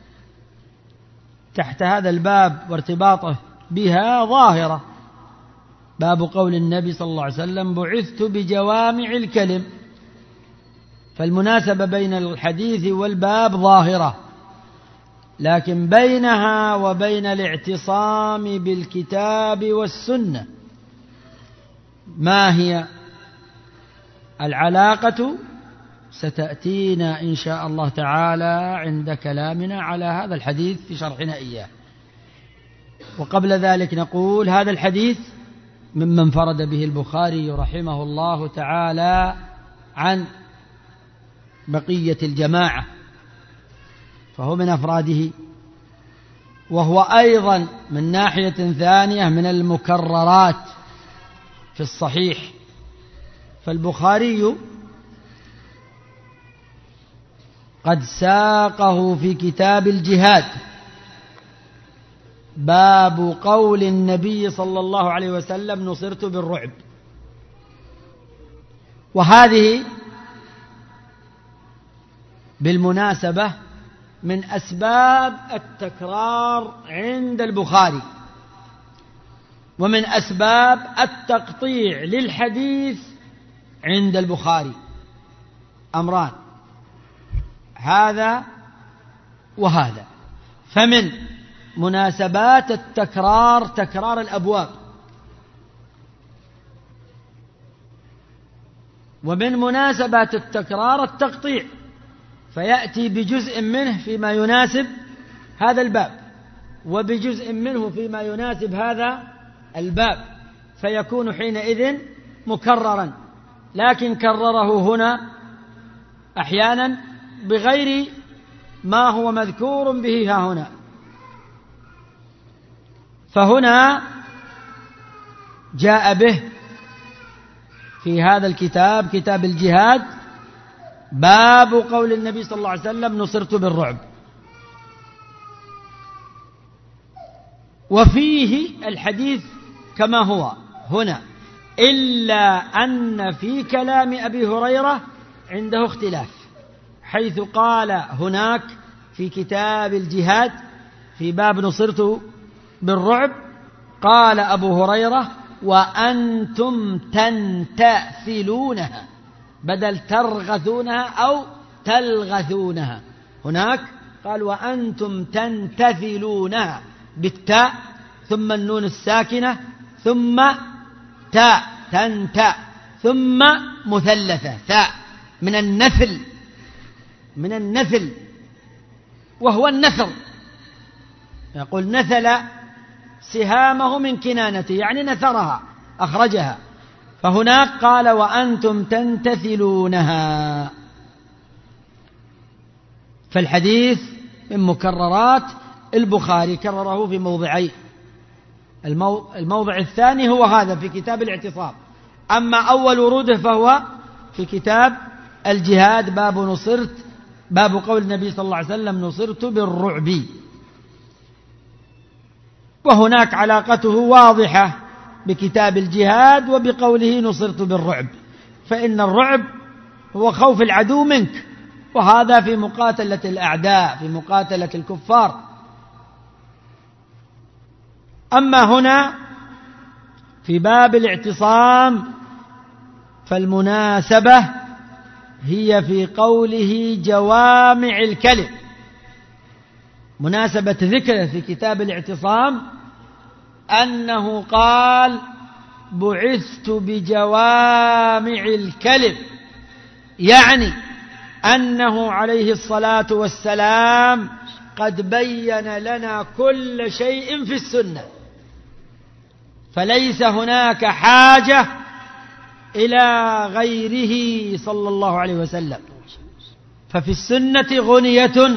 تحت هذا الباب وارتباطه بها ظاهرة. باب قول النبي صلى الله عليه وسلم: بعثت بجوامع الكلم، فالمناسبة بين الحديث والباب ظاهرة، لكن بينها وبين الاعتصام بالكتاب والسنة ما هي العلاقة؟ ستأتينا إن شاء الله تعالى عند كلامنا على هذا الحديث في شرحنا إياه. وقبل ذلك نقول هذا الحديث ممن فرد به البخاري رحمه الله تعالى عن بقية الجماعة، فهو من أفراده، وهو أيضا من ناحية ثانية من المكررات في الصحيح. فالبخاري قد ساقه في كتاب الجهاد، باب قول النبي صلى الله عليه وسلم: نصرت بالرعب. وهذه بالمناسبة من أسباب التكرار عند البخاري، ومن أسباب التقطيع للحديث عند البخاري. أمران، هذا وهذا. فمن مناسبات التكرار تكرار الأبواب، ومن مناسبات التكرار التقطيع، فيأتي بجزء منه فيما يناسب هذا الباب وبجزء منه فيما يناسب هذا الباب، فيكون حينئذ مكررا، لكن كرره هنا أحيانا بغير ما هو مذكور به ها هنا. فهنا جاء به في هذا الكتاب، كتاب الجهاد، باب قول النبي صلى الله عليه وسلم: نصرت بالرعب. وفيه الحديث كما هو هنا، إلا أن في كلام أبي هريرة عنده اختلاف، حيث قال هناك في كتاب الجهاد في باب نصرت بالرعب، قال أبو هريرة: وأنتم تنتثلونها، بدل ترغثونها أو تلغثونها. هناك قال: وأنتم تنتثلونها بالتاء ثم النون الساكنة ثم تاء تنتاء ثم مثلثة ثاء، من النثل، من النثل وهو النثر. يقول: نثل سهامه من كنانته، يعني نثرها أخرجها. فهناك قال: وأنتم تنتثلونها. فالحديث من مكررات البخاري، كرره في موضعين. الموضع الثاني هو هذا في كتاب الاعتصام، أما أول وروده فهو في كتاب الجهاد، باب نصرت، باب قول النبي صلى الله عليه وسلم: نصرت بالرعب. وهناك علاقته واضحة بكتاب الجهاد وبقوله: نصرت بالرعب، فإن الرعب هو خوف العدو منك، وهذا في مقاتلة الأعداء، في مقاتلة الكفار. أما هنا في باب الاعتصام فالمناسبة هي في قوله جوامع الكلم، مناسبة ذكره في كتاب الاعتصام أنه قال: بعثت بجوامع الكلم، يعني أنه عليه الصلاة والسلام قد بين لنا كل شيء في السنة، فليس هناك حاجة إلى غيره صلى الله عليه وسلم. ففي السنة غنية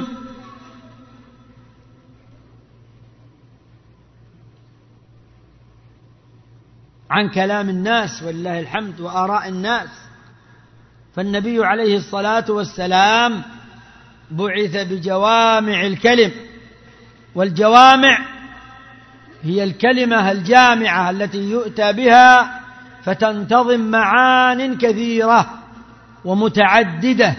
عن كلام الناس ولله الحمد وآراء الناس، فالنبي عليه الصلاة والسلام بعث بجوامع الكلم، والجوامع هي الكلمة الجامعة التي يؤتى بها فتنتظم معان كثيرة ومتعددة،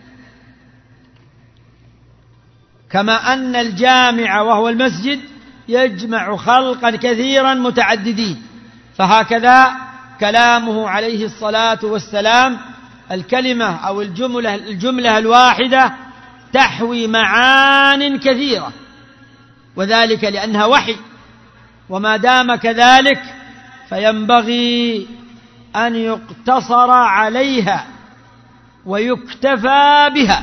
كما أن الجامع وهو المسجد يجمع خلقا كثيرا متعددين، فهكذا كلامه عليه الصلاة والسلام الكلمة أو الجملة, الجملة الواحدة تحوي معان كثيرة، وذلك لأنها وحي، وما دام كذلك فينبغي أن يقتصر عليها ويكتفى بها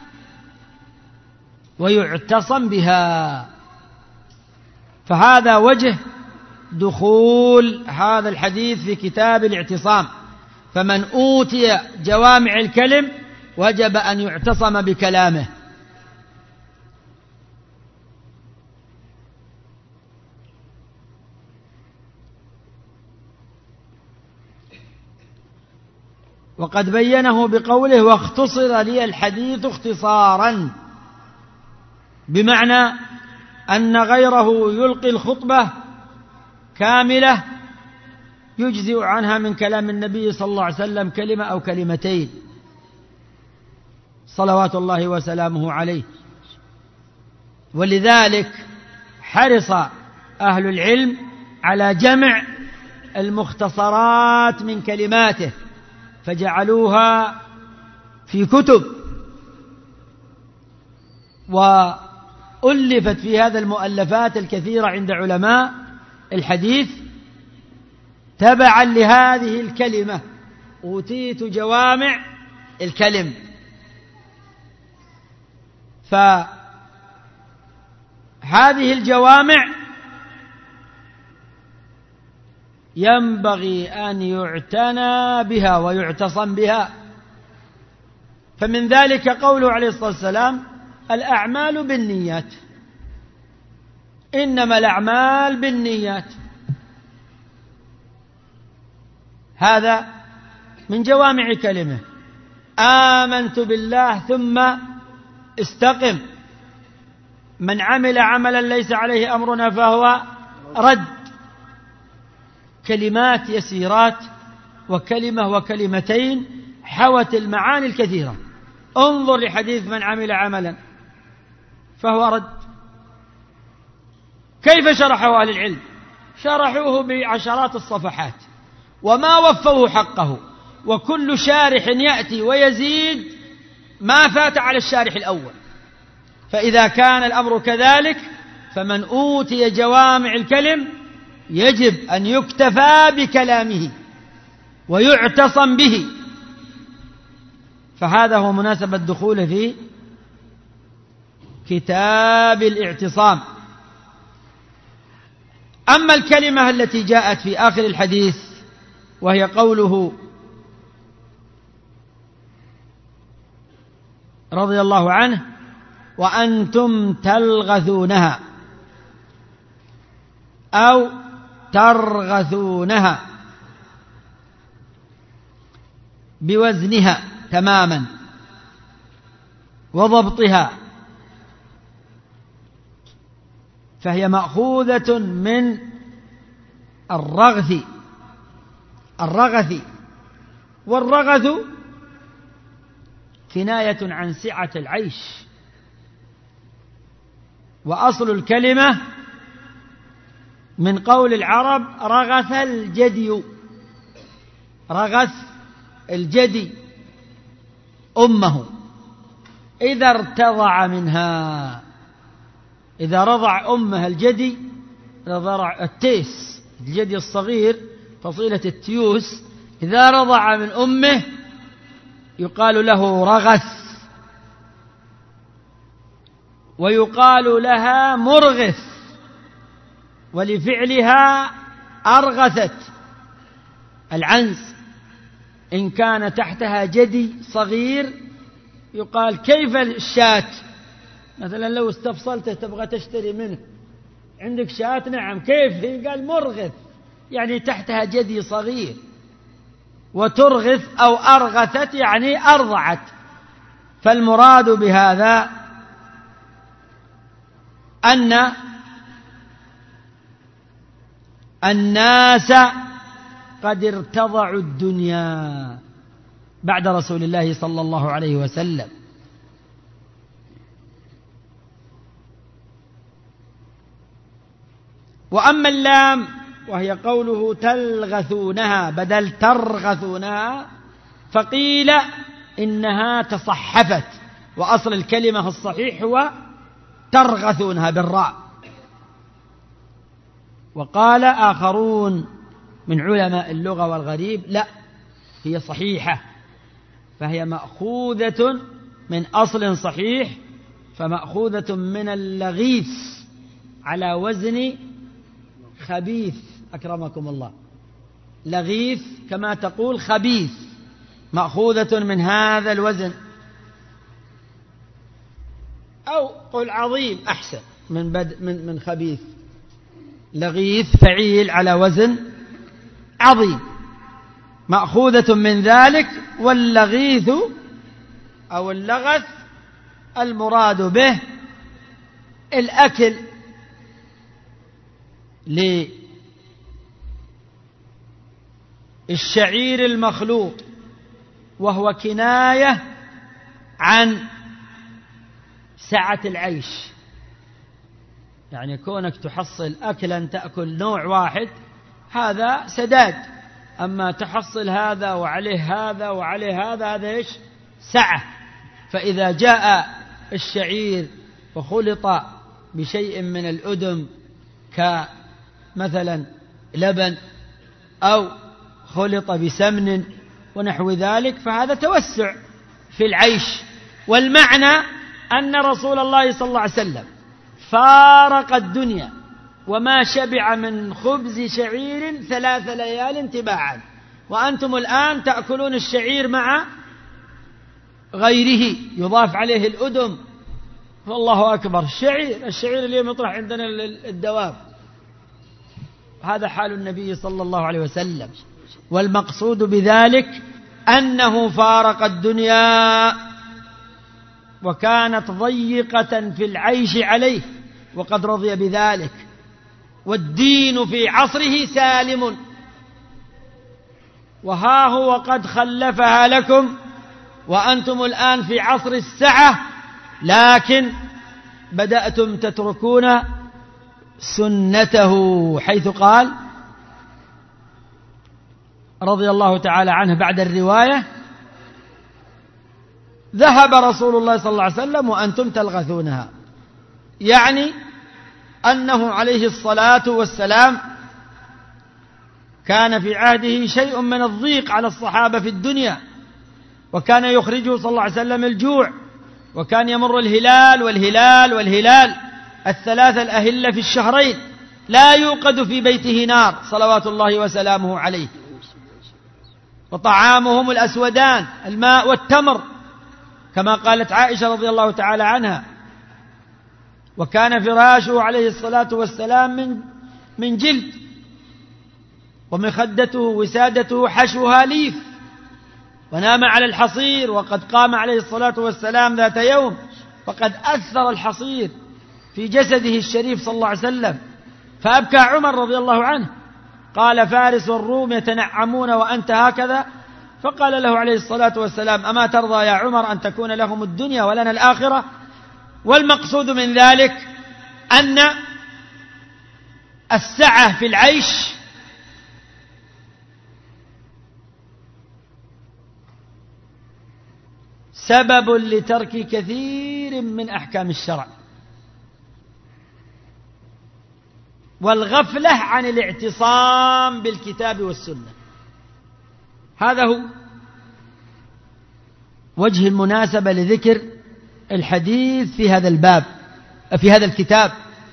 ويعتصم بها. فهذا وجه دخول هذا الحديث في كتاب الاعتصام، فمن أوتي جوامع الكلم وجب أن يعتصم بكلامه. وقد بينه بقوله: واختصر لي الحديث اختصارا، بمعنى أن غيره يلقي الخطبة كاملة يجزئ عنها من كلام النبي صلى الله عليه وسلم كلمة أو كلمتين صلوات الله وسلامه عليه. ولذلك حرص أهل العلم على جمع المختصرات من كلماته، فجعلوها في كتب، وألفت في هذا المؤلفات الكثيرة عند علماء الحديث تبعا لهذه الكلمة: أوتيت جوامع الكلم. هذه الجوامع ينبغي أن يعتنى بها ويعتصم بها. فمن ذلك قوله عليه الصلاة والسلام: الأعمال بالنيات، إنما الأعمال بالنيات. هذا من جوامع كلمه: آمنت بالله ثم استقم، من عمل عملا ليس عليه أمرنا فهو رد. كلمات يسيرات، وكلمة وكلمتين حوت المعاني الكثيرة. انظر لحديث من عمل عملا فهو رد. كيف شرحه أهل العلم؟ شرحوه بعشرات الصفحات وما وفوه حقه، وكل شارح يأتي ويزيد ما فات على الشارح الأول. فإذا كان الأمر كذلك فمن أوتي جوامع الكلم يجب أن يكتفى بكلامه ويعتصم به. فهذا هو مناسبة الدخول في كتاب الاعتصام. أما الكلمة التي جاءت في آخر الحديث وهي قوله رضي الله عنه: وأنتم تلغثونها أو ترغثونها، بوزنها تماما وضبطها، فهي مأخوذة من الرغث. الرغث والرغث كناية عن سعة العيش، وأصل الكلمة من قول العرب: رغث الجدي. رغث الجدي أمه إذا ارتضع منها. إذا رضع أمها الجدي، رضع التيس الجدي الصغير فصيلة التيوس، إذا رضع من أمه يقال له رغث، ويقال لها مرغث، ولفعلها أرغثت العنز. إن كان تحتها جدي صغير يقال: كيف الشاة؟ مثلا لو استفصلته تبغى تشتري منه، عندك شاة؟ نعم. كيف هي؟ قال: مرغث، يعني تحتها جدي صغير. وترغث أو أرغثت يعني أرضعت. فالمراد بهذا أن الناس قد ارتضعوا الدنيا بعد رسول الله صلى الله عليه وسلم. وأما اللام وهي قوله تلغثونها بدل ترغثونها، فقيل إنها تصحفت، وأصل الكلمة الصحيح هو ترغثونها بالراء. وقال آخرون من علماء اللغة والغريب: لا، هي صحيحة، فهي مأخوذة من أصل صحيح، فمأخوذة من اللغيث على وزن خبيث. أكرمكم الله. لغيث كما تقول خبيث، مأخوذة من هذا الوزن. أو قل عظيم أحسن من بد من من خبيث. لغيث فعيل على وزن عظيم، مأخوذة من ذلك. واللغيث أو اللغث المراد به الأكل للشعير المخلوط، وهو كناية عن سعة العيش. يعني كونك تحصل أكلا تأكل نوع واحد هذا سداد، أما تحصل هذا وعليه هذا وعليه هذا هذا إيش؟ سعة. فإذا جاء الشعير وخلط بشيء من الأدم كمثلا لبن أو خلط بسمن ونحو ذلك، فهذا توسع في العيش. والمعنى أن رسول الله صلى الله عليه وسلم فارق الدنيا وما شبع من خبز شعير ثلاث ليال تباعا، وأنتم الآن تأكلون الشعير مع غيره يضاف عليه الأدم. فالله أكبر، الشعير الشعير اليوم يطرح عندنا الدواب. هذا حال النبي صلى الله عليه وسلم. والمقصود بذلك أنه فارق الدنيا وكانت ضيقة في العيش عليه وقد رضي بذلك، والدين في عصره سالم، وها هو قد خلفها لكم وأنتم الآن في عصر السعة، لكن بدأتم تتركون سنته، حيث قال رضي الله تعالى عنه بعد الرواية: ذهب رسول الله صلى الله عليه وسلم وأنتم تلغثونها، يعني أنه عليه الصلاة والسلام كان في عهده شيء من الضيق على الصحابة في الدنيا، وكان يخرجه صلى الله عليه وسلم الجوع، وكان يمر الهلال والهلال والهلال الثلاثة الأهلة في الشهرين لا يوقد في بيته نار صلوات الله وسلامه عليه، وطعامهم الأسودان الماء والتمر كما قالت عائشة رضي الله تعالى عنها، وكان فراشه عليه الصلاة والسلام من من جلد، ومخدته وسادته حشوها ليف، ونام على الحصير، وقد قام عليه الصلاة والسلام ذات يوم فقد أثر الحصير في جسده الشريف صلى الله عليه وسلم، فأبكى عمر رضي الله عنه، قال: فارس والروم يتنعمون وأنت هكذا؟ فقال له عليه الصلاة والسلام: أما ترضى يا عمر أن تكون لهم الدنيا ولنا الآخرة؟ والمقصود من ذلك أن السعة في العيش سبب لترك كثير من أحكام الشرع، والغفلة عن الاعتصام بالكتاب والسنة. هذا هو وجه المناسبة لذكر الحديث في هذا الباب في هذا الكتاب.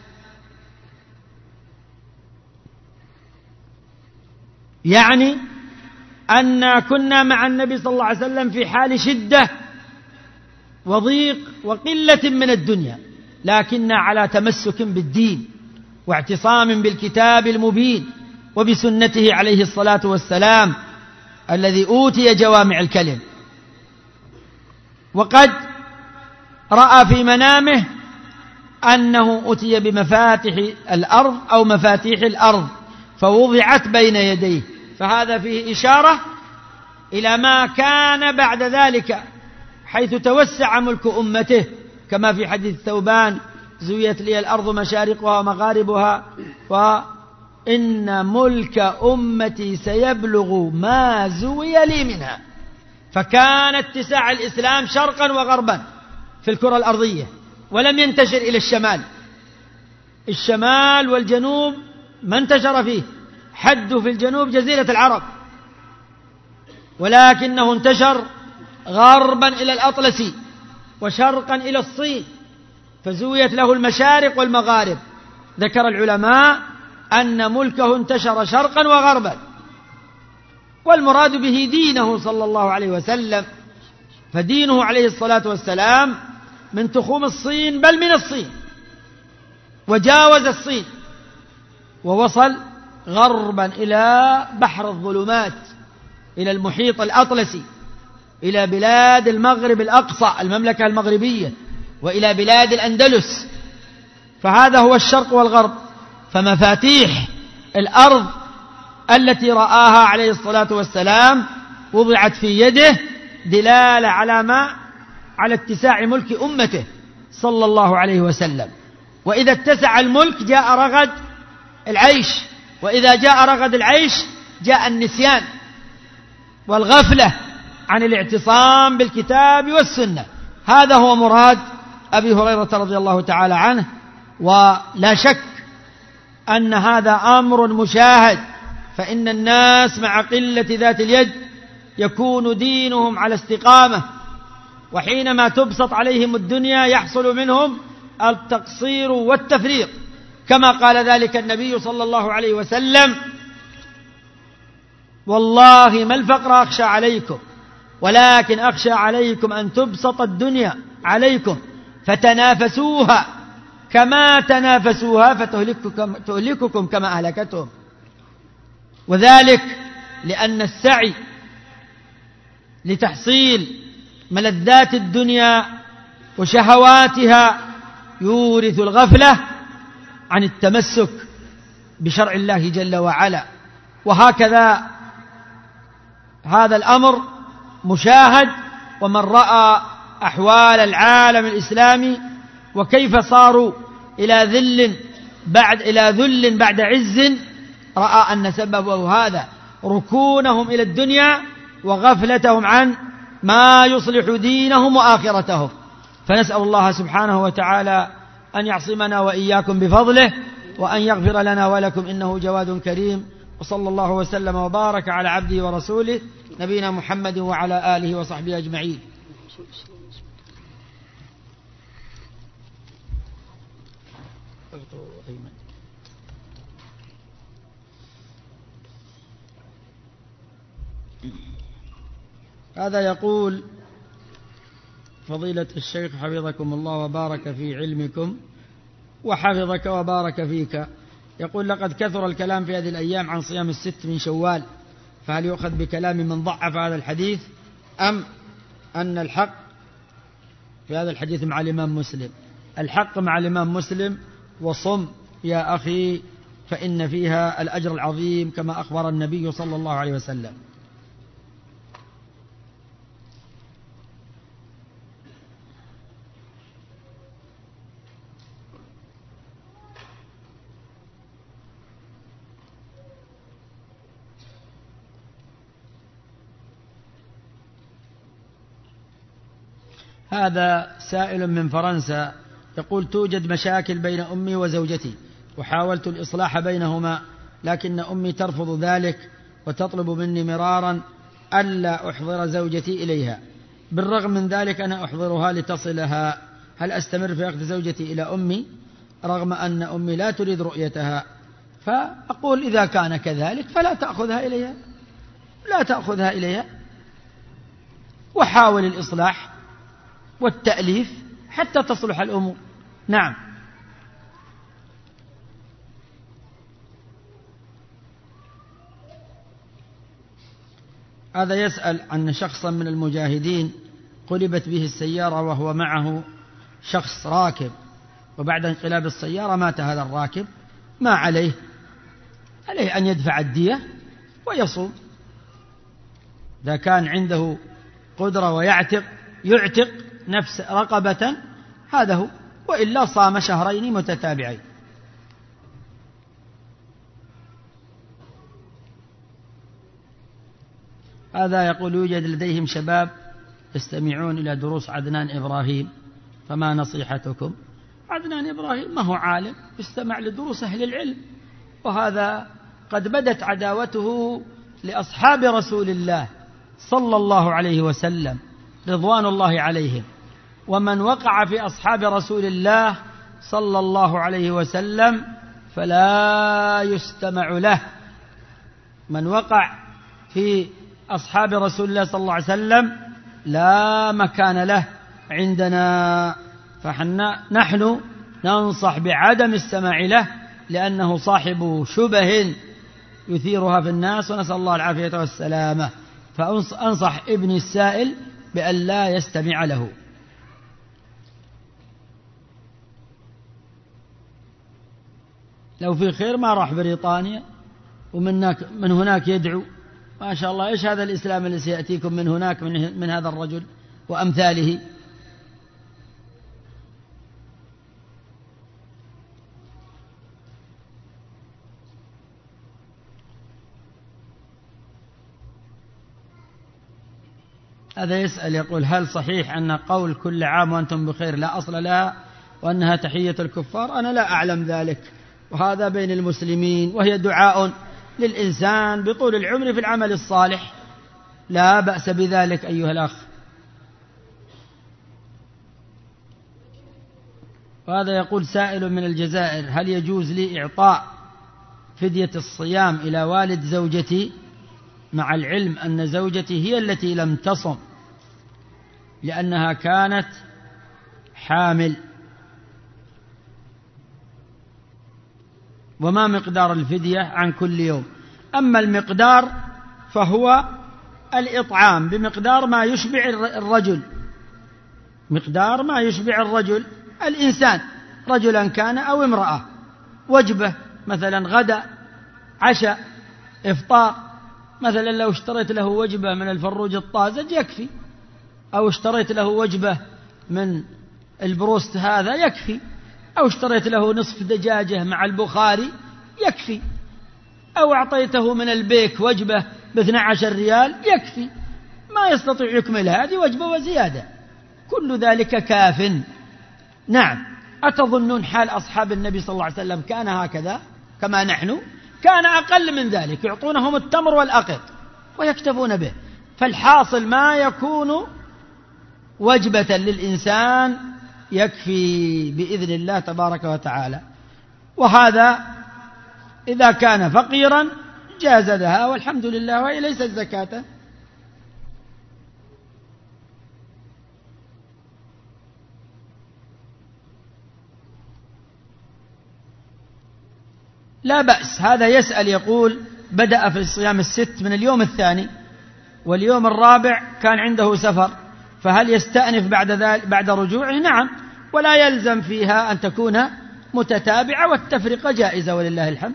يعني أن كنا مع النبي صلى الله عليه وسلم في حال شدة وضيق وقلة من الدنيا، لكننا على تمسك بالدين واعتصام بالكتاب المبين وبسنته عليه الصلاة والسلام الذي أوتي جوامع الكلم. وقد رأى في منامه أنه أتي بمفاتح الأرض أو مفاتيح الأرض فوضعت بين يديه، فهذا فيه إشارة إلى ما كان بعد ذلك، حيث توسع ملك أمته كما في حديث ثوبان: زويت لي الأرض مشارقها ومغاربها، وإن ملك أمتي سيبلغ ما زوي لي منها. فكان اتساع الإسلام شرقا وغربا في الكرة الأرضية، ولم ينتشر إلى الشمال. الشمال والجنوب ما انتشر فيه، حد في الجنوب جزيرة العرب، ولكنه انتشر غربا إلى الأطلسي وشرقا إلى الصين، فزويت له المشارق والمغارب. ذكر العلماء أن ملكه انتشر شرقا وغربا، والمراد به دينه صلى الله عليه وسلم، فدينه عليه الصلاة والسلام من تخوم الصين بل من الصين، وجاوز الصين ووصل غربا إلى بحر الظلمات، إلى المحيط الأطلسي، إلى بلاد المغرب الأقصى المملكة المغربية، وإلى بلاد الأندلس. فهذا هو الشرق والغرب. فمفاتيح الأرض التي رآها عليه الصلاة والسلام وضعت في يده دلالة على ما على اتساع ملك أمته صلى الله عليه وسلم. وإذا اتسع الملك جاء رغد العيش، وإذا جاء رغد العيش جاء النسيان والغفلة عن الاعتصام بالكتاب والسنة. هذا هو مراد أبي هريرة رضي الله تعالى عنه، ولا شك أن هذا أمر مشاهد، فإن الناس مع قلة ذات اليد يكون دينهم على استقامة، وحينما تبسط عليهم الدنيا يحصل منهم التقصير والتفريط، كما قال ذلك النبي صلى الله عليه وسلم: والله ما الفقر أخشى عليكم، ولكن أخشى عليكم أن تبسط الدنيا عليكم فتنافسوها كما تنافسوها فتهلككم تهلككم كما أهلكتهم. وذلك لأن السعي لتحصيل ملذات الدنيا وشهواتها يورث الغفلة عن التمسك بشرع الله جل وعلا. وهكذا هذا الأمر مشاهد، ومن رأى أحوال العالم الإسلامي وكيف صاروا إلى ذل بعد إلى ذل بعد عز رأى أن سببه هذا ركونهم إلى الدنيا وغفلتهم عن ما يصلح دينهم وآخرتهم. فنسأل الله سبحانه وتعالى أن يعصمنا وإياكم بفضله، وأن يغفر لنا ولكم إنه جواد كريم. وصلى الله وسلم وبارك على عبده ورسوله نبينا محمد وعلى آله وصحبه أجمعين. هذا يقول: فضيلة الشيخ حفظكم الله وبارك في علمكم وحفظك وبارك فيك، يقول: لقد كثر الكلام في هذه الأيام عن صيام الست من شوال، فهل يؤخذ بكلام من ضعف هذا الحديث، أم أن الحق في هذا الحديث مع الإمام مسلم؟ الحق مع الإمام مسلم، وصم يا أخي فإن فيها الأجر العظيم كما أخبر النبي صلى الله عليه وسلم. هذا سائل من فرنسا يقول: توجد مشاكل بين أمي وزوجتي، وحاولت الإصلاح بينهما، لكن أمي ترفض ذلك وتطلب مني مرارا ألا أحضر زوجتي إليها. بالرغم من ذلك أنا أحضرها لتصلها، هل أستمر في أخذ زوجتي إلى أمي رغم أن أمي لا تريد رؤيتها؟ فأقول: إذا كان كذلك فلا تأخذها إليها، لا تأخذها إليها، وحاول الإصلاح والتأليف حتى تصلح الأمور. نعم. هذا يسأل عن شخصا من المجاهدين قلبت به السيارة وهو معه شخص راكب، وبعد انقلاب السيارة مات هذا الراكب، ما عليه؟ عليه أن يدفع الدية ويصوم إذا كان عنده قدرة، ويعتق يعتق نفس رقبة، هذا هو، وإلا صام شهرين متتابعين. هذا يقول: يوجد لديهم شباب يستمعون إلى دروس عدنان إبراهيم، فما نصيحتكم؟ عدنان إبراهيم ما هو عالم، يستمع لدروس أهل العلم، وهذا قد بدت عداوته لأصحاب رسول الله صلى الله عليه وسلم رضوان الله عليهم، ومن وقع في أصحاب رسول الله صلى الله عليه وسلم فلا يستمع له. من وقع في أصحاب رسول الله صلى الله عليه وسلم لا مكان له عندنا، فنحن ننصح بعدم السماع له، لأنه صاحب شبه يثيرها في الناس، ونسأل الله العافية والسلامة. فأنصح ابني السائل بأن لا يستمع له. لو في خير ما راح بريطانيا ومن من هناك يدعو، ما شاء الله. إيش هذا الإسلام الذي سيأتيكم من هناك من, من هذا الرجل وأمثاله؟ هذا يسأل يقول: هل صحيح أن قول كل عام وأنتم بخير لا أصل لها، وأنها تحية الكفار؟ أنا لا أعلم ذلك، وهذا بين المسلمين، وهي دعاء للإنسان بطول العمر في العمل الصالح، لا بأس بذلك أيها الأخ. وهذا يقول سائل من الجزائر: هل يجوز لي إعطاء فدية الصيام إلى والد زوجتي مع العلم أن زوجتي هي التي لم تصم لأنها كانت حامل؟ وما مقدار الفدية عن كل يوم؟ أما المقدار فهو الإطعام بمقدار ما يشبع الرجل، مقدار ما يشبع الرجل الإنسان، رجلا كان أو امرأة، وجبة مثلا غدا عشاء إفطار. مثلا لو اشتريت له وجبة من الفروج الطازج يكفي، أو اشتريت له وجبة من البروست هذا يكفي، أو اشتريت له نصف دجاجة مع البخاري يكفي، أو أعطيته من البيك وجبة باثنى عشر ريال يكفي، ما يستطيع يكمل هذه وجبة وزيادة، كل ذلك كاف. نعم. أتظنون حال أصحاب النبي صلى الله عليه وسلم كان هكذا كما نحن؟ كان أقل من ذلك، يعطونهم التمر والأقط ويكتفون به. فالحاصل ما يكون وجبة للإنسان يكفي بإذن الله تبارك وتعالى. وهذا إذا كان فقيرا جاز لها والحمد لله، وهي ليست زكاة. لا بأس. هذا يسأل يقول: بدأ في الصيام الست من اليوم الثاني واليوم الرابع كان عنده سفر، فهل يستأنف بعد ذلك بعد رجوعه؟ نعم، ولا يلزم فيها أن تكون متتابعة، والتفرقة جائزة ولله الحمد.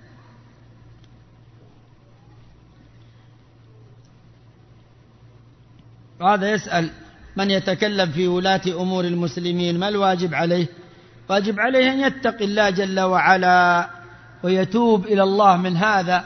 وهذا يسأل: من يتكلم في ولاة أمور المسلمين ما الواجب عليه؟ واجب عليه أن يتقي الله جل وعلا ويتوب إلى الله من هذا،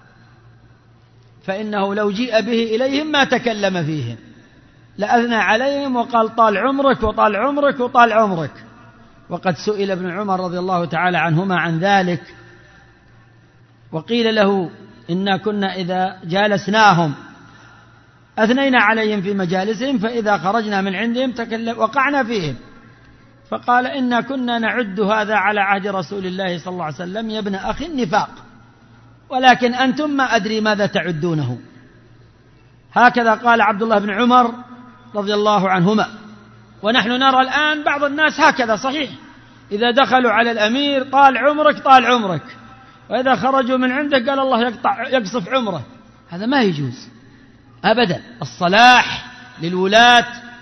فإنه لو جيء به إليهم ما تكلم فيهم، لأثنى عليهم وقال طال عمرك وطال عمرك وطال عمرك. وقد سئل ابن عمر رضي الله تعالى عنهما عن ذلك، وقيل له: إنا كنا إذا جالسناهم أثنينا عليهم في مجالسهم، فإذا خرجنا من عندهم تكلم وقعنا فيهم. فقال: إنا كنا نعد هذا على عهد رسول الله صلى الله عليه وسلم يا ابن أخي النفاق، ولكن أنتم ما أدري ماذا تعدونه. هكذا قال عبد الله بن عمر رضي الله عنهما. ونحن نرى الآن بعض الناس هكذا، صحيح، إذا دخلوا على الأمير طال عمرك طال عمرك، وإذا خرجوا من عنده قال الله يقطع يقصف عمره. هذا ما يجوز أبدا. الصلاح للولاة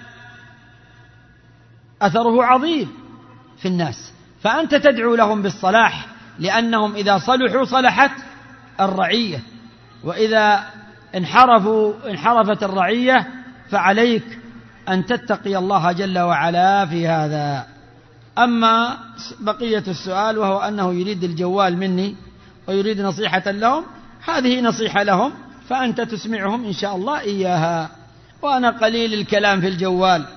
أثره عظيم في الناس، فأنت تدعو لهم بالصلاح، لأنهم إذا صلحوا صلحت الرعية، وإذا انحرفوا انحرفت الرعية، فعليك أن تتقي الله جل وعلا في هذا. أما بقية السؤال وهو أنه يريد الجوال مني ويريد نصيحة لهم، هذه نصيحة لهم، فأنت تسمعهم إن شاء الله إياها، وأنا قليل الكلام في الجوال.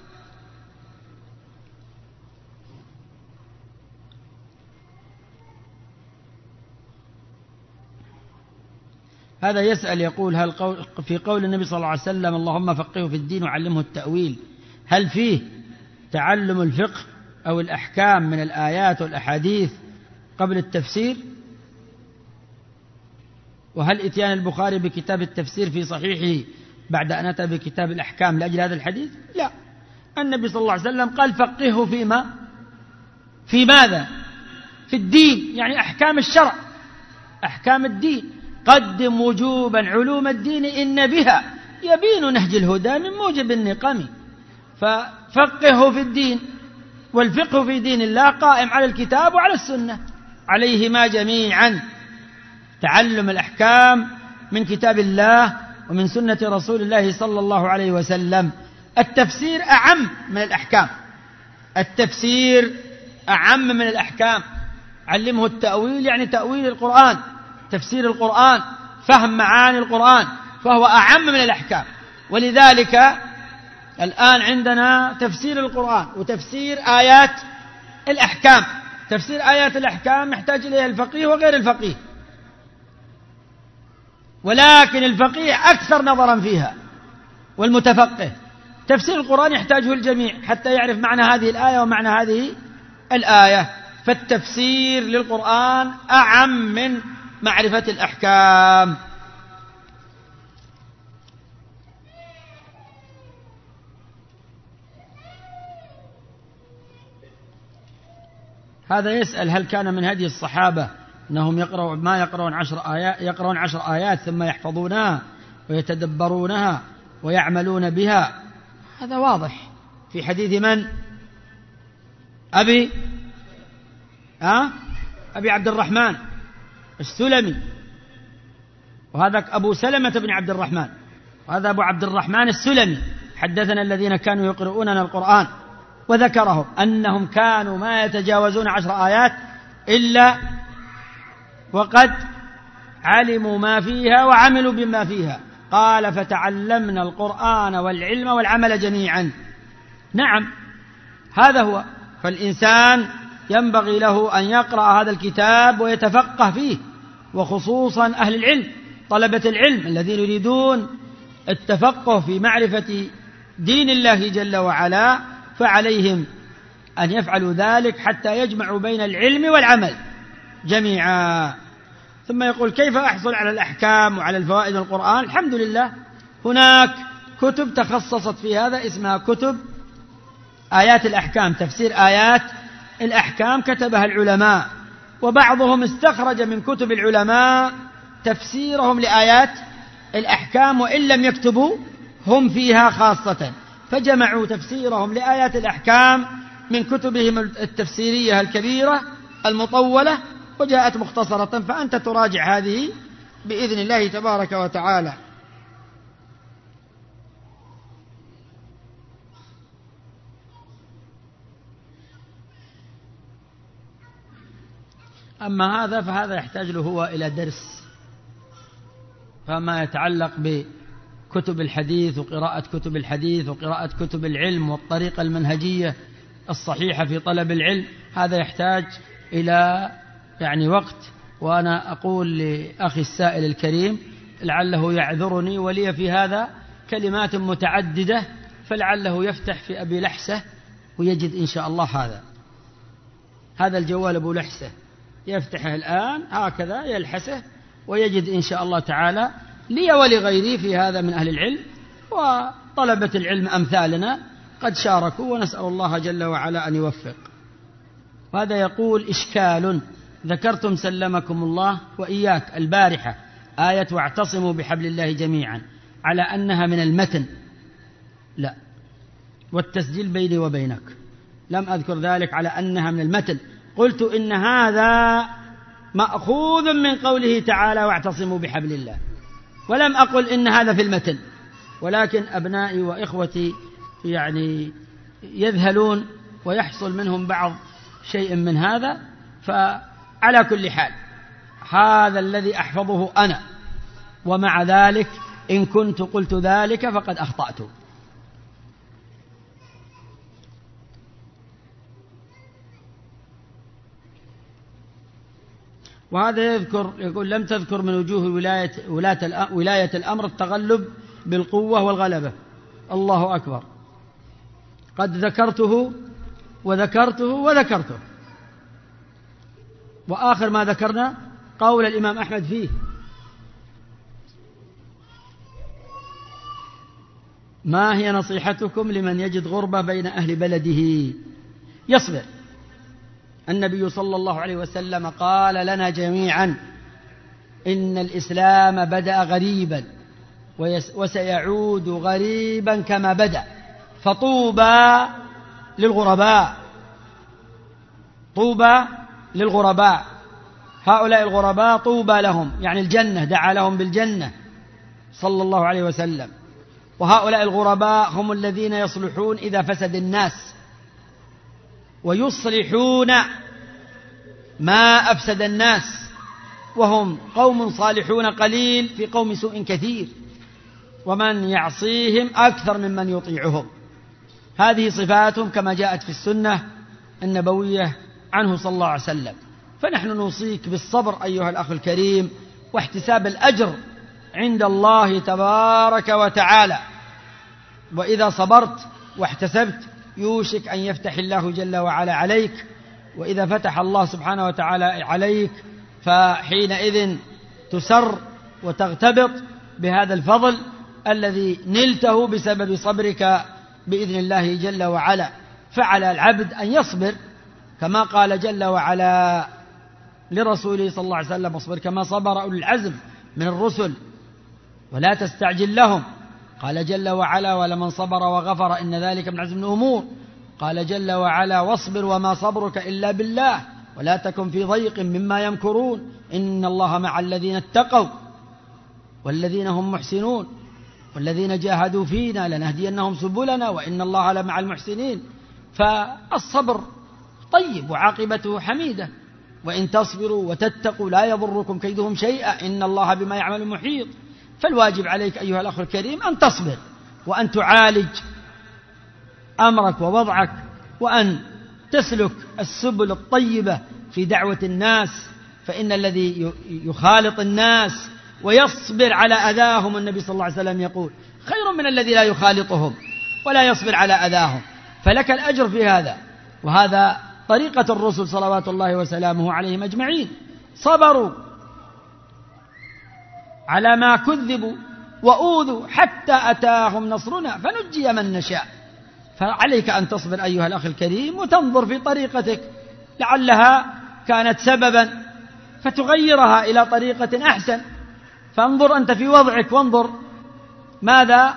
هذا يسأل يقول: هل قول في قول النبي صلى الله عليه وسلم اللهم فقهه في الدين وعلمه التأويل، هل فيه تعلم الفقه أو الأحكام من الآيات والأحاديث قبل التفسير؟ وهل إتيان البخاري بكتاب التفسير في صحيحه بعد أن أتى بكتاب الأحكام لأجل هذا الحديث؟ لا، النبي صلى الله عليه وسلم قال: فقهه فيما في ماذا؟ في الدين، يعني أحكام الشرع، أحكام الدين. قدم وجوبا علوم الدين إن بها يبين نهج الهدى من موجب النقم. ففقهه في الدين، والفقه في دين الله قائم على الكتاب وعلى السنة، عليهما جميعا. تعلم الأحكام من كتاب الله ومن سنة رسول الله صلى الله عليه وسلم. التفسير أعم من الأحكام، التفسير أعم من الأحكام. علمه التأويل يعني تأويل القرآن، تفسير القرآن، فهم معاني القرآن، فهو أعم من الأحكام. ولذلك الآن عندنا تفسير القرآن وتفسير آيات الأحكام. تفسير آيات الأحكام يحتاج إليه الفقيه وغير الفقيه، ولكن الفقيه أكثر نظرا فيها والمتفقه. تفسير القرآن يحتاجه الجميع حتى يعرف معنى هذه الآية ومعنى هذه الآية. فالتفسير للقرآن أعم من معرفة الأحكام. هذا يسأل هل كان من هدي الصحابة أنهم يقرأون ما يقرؤون عشر آيات يقرؤون عشر آيات ثم يحفظونها ويتدبرونها ويعملون بها؟ هذا واضح في حديث من؟ أبي أه؟ أبي عبد الرحمن السلمي، وهذا أبو سلمة بن عبد الرحمن، وهذا أبو عبد الرحمن السلمي. حدثنا الذين كانوا يقرؤوننا القرآن، وذكرهم أنهم كانوا ما يتجاوزون عشر آيات إلا وقد علموا ما فيها وعملوا بما فيها. قال فتعلمنا القرآن والعلم والعمل جميعا. نعم هذا هو. فالإنسان ينبغي له أن يقرأ هذا الكتاب ويتفقه فيه، وخصوصا أهل العلم طلبة العلم الذين يريدون التفقه في معرفة دين الله جل وعلا، فعليهم أن يفعلوا ذلك حتى يجمعوا بين العلم والعمل جميعا. ثم يقول كيف أحصل على الأحكام وعلى الفوائد القرآن؟ الحمد لله هناك كتب تخصصت في هذا اسمها كتب آيات الأحكام، تفسير آيات الأحكام كتبها العلماء، وبعضهم استخرج من كتب العلماء تفسيرهم لآيات الأحكام وإن لم يكتبوا هم فيها خاصة، فجمعوا تفسيرهم لآيات الأحكام من كتبهم التفسيرية الكبيرة المطولة وجاءت مختصرة، فأنت تراجع هذه بإذن الله تبارك وتعالى. أما هذا فهذا يحتاج له هو إلى درس، فما يتعلق بكتب الحديث وقراءة كتب الحديث وقراءة كتب العلم والطريقة المنهجية الصحيحة في طلب العلم، هذا يحتاج إلى يعني وقت. وأنا أقول لأخي السائل الكريم لعله يعذرني، ولي في هذا كلمات متعددة، فلعله يفتح في أبي لحسة ويجد إن شاء الله هذا هذا الجوال أبو لحسة، يفتحه الآن هكذا يلحسه ويجد إن شاء الله تعالى لي ولغيري في هذا من أهل العلم، وطلبة العلم أمثالنا قد شاركوا، ونسأل الله جل وعلا أن يوفق. وهذا يقول إشكال ذكرتم سلمكم الله وإياك البارحة آية واعتصموا بحبل الله جميعا على أنها من المتن، لا، والتسجيل بيني وبينك لم أذكر ذلك على أنها من المتن، قلت إن هذا مأخوذ من قوله تعالى واعتصموا بحبل الله، ولم أقل إن هذا في المتن، ولكن أبنائي وإخوتي يعني يذهلون ويحصل منهم بعض شيء من هذا. فعلى كل حال هذا الذي أحفظه أنا، ومع ذلك إن كنت قلت ذلك فقد أخطأت. وهذا يذكر يقول لم تذكر من وجوه ولاية, ولاية الأمر التغلب بالقوة والغلبة. الله أكبر، قد ذكرته وذكرته وذكرته، وآخر ما ذكرنا قول الإمام أحمد فيه. ما هي نصيحتكم لمن يجد غربة بين أهل بلده؟ يصبر. النبي صلى الله عليه وسلم قال لنا جميعا إن الإسلام بدأ غريبا وسيعود غريبا كما بدأ، فطوبى للغرباء، طوبى للغرباء، هؤلاء الغرباء طوبى لهم، يعني الجنة، دعا لهم بالجنة صلى الله عليه وسلم. وهؤلاء الغرباء هم الذين يصلحون إذا فسد الناس، ويصلحون ما أفسد الناس، وهم قوم صالحون قليل في قوم سوء كثير، ومن يعصيهم أكثر ممن يطيعهم. هذه صفاتهم كما جاءت في السنة النبوية عنه صلى الله عليه وسلم. فنحن نوصيك بالصبر أيها الأخ الكريم، واحتساب الأجر عند الله تبارك وتعالى، وإذا صبرت واحتسبت يوشك أن يفتح الله جل وعلا عليك وإذا فتح الله سبحانه وتعالى عليك فحينئذ تسر وتغتبط بهذا الفضل الذي نلته بسبب صبرك بإذن الله جل وعلا. فعلى العبد أن يصبر كما قال جل وعلا لرسوله صلى الله عليه وسلم: اصبر كما صبر أولي العزم من الرسل ولا تستعجل لهم. قال جل وعلا: ولمن صبر وغفر إن ذلك من عزم الأمور. قال جل وعلا: واصبر وما صبرك إلا بالله ولا تكن في ضيق مما يمكرون إن الله مع الذين اتقوا والذين هم محسنون والذين جاهدوا فينا لنهدينهم سبلنا وإن الله لمع المحسنين. فالصبر طيب وعاقبته حميدة، وإن تصبروا وتتقوا لا يضركم كيدهم شيئا إن الله بما يعمل محيط. فالواجب عليك أيها الأخ الكريم أن تصبر وأن تعالج أمرك ووضعك، وأن تسلك السبل الطيبة في دعوة الناس، فإن الذي يخالط الناس ويصبر على أذاهم النبي صلى الله عليه وسلم يقول خير من الذي لا يخالطهم ولا يصبر على أذاهم، فلك الأجر في هذا. وهذا طريقة الرسل صلوات الله وسلامه عليهم أجمعين، صبروا على ما كذبوا وأوذوا حتى أتاهم نصرنا فنجي من نشاء. فعليك أن تصبر أيها الأخ الكريم وتنظر في طريقتك لعلها كانت سببا فتغيرها إلى طريقة أحسن. فانظر أنت في وضعك وانظر ماذا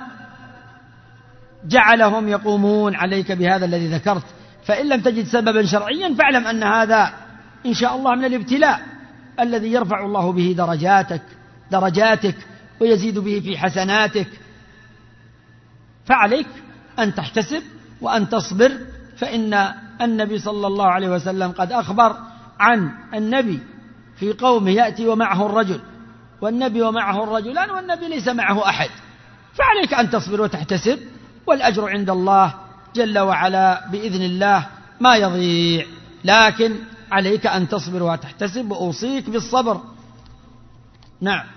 جعلهم يقومون عليك بهذا الذي ذكرت. فإن لم تجد سببا شرعيا فاعلم أن هذا إن شاء الله من الابتلاء الذي يرفع الله به درجاتك درجاتك ويزيد به في حسناتك. فعليك أن تحتسب وأن تصبر، فإن النبي صلى الله عليه وسلم قد أخبر عن النبي في قومه يأتي ومعه الرجل والنبي ومعه الرجلان والنبي ليس معه أحد. فعليك أن تصبر وتحتسب، والأجر عند الله جل وعلا بإذن الله ما يضيع، لكن عليك أن تصبر وتحتسب، وأوصيك بالصبر. نعم.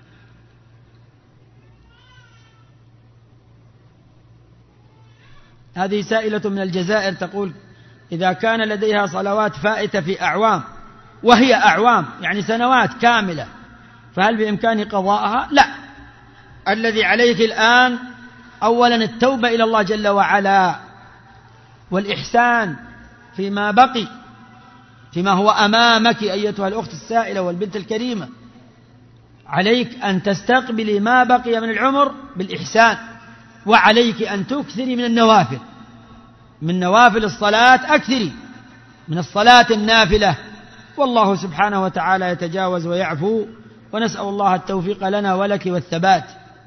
هذه سائلة من الجزائر تقول: إذا كان لديها صلوات فائتة في أعوام وهي أعوام يعني سنوات كاملة فهل بإمكان قضاءها؟ لا. الذي عليك الآن أولا التوبة إلى الله جل وعلا والإحسان فيما بقي، فيما هو أمامك أيتها الأخت السائلة والبنت الكريمة. عليك أن تستقبلي ما بقي من العمر بالإحسان، وعليك أن تكثري من النوافل، من نوافل الصلاة أكثري من الصلاة النافلة، والله سبحانه وتعالى يتجاوز ويعفو، ونسأل الله التوفيق لنا ولك والثبات.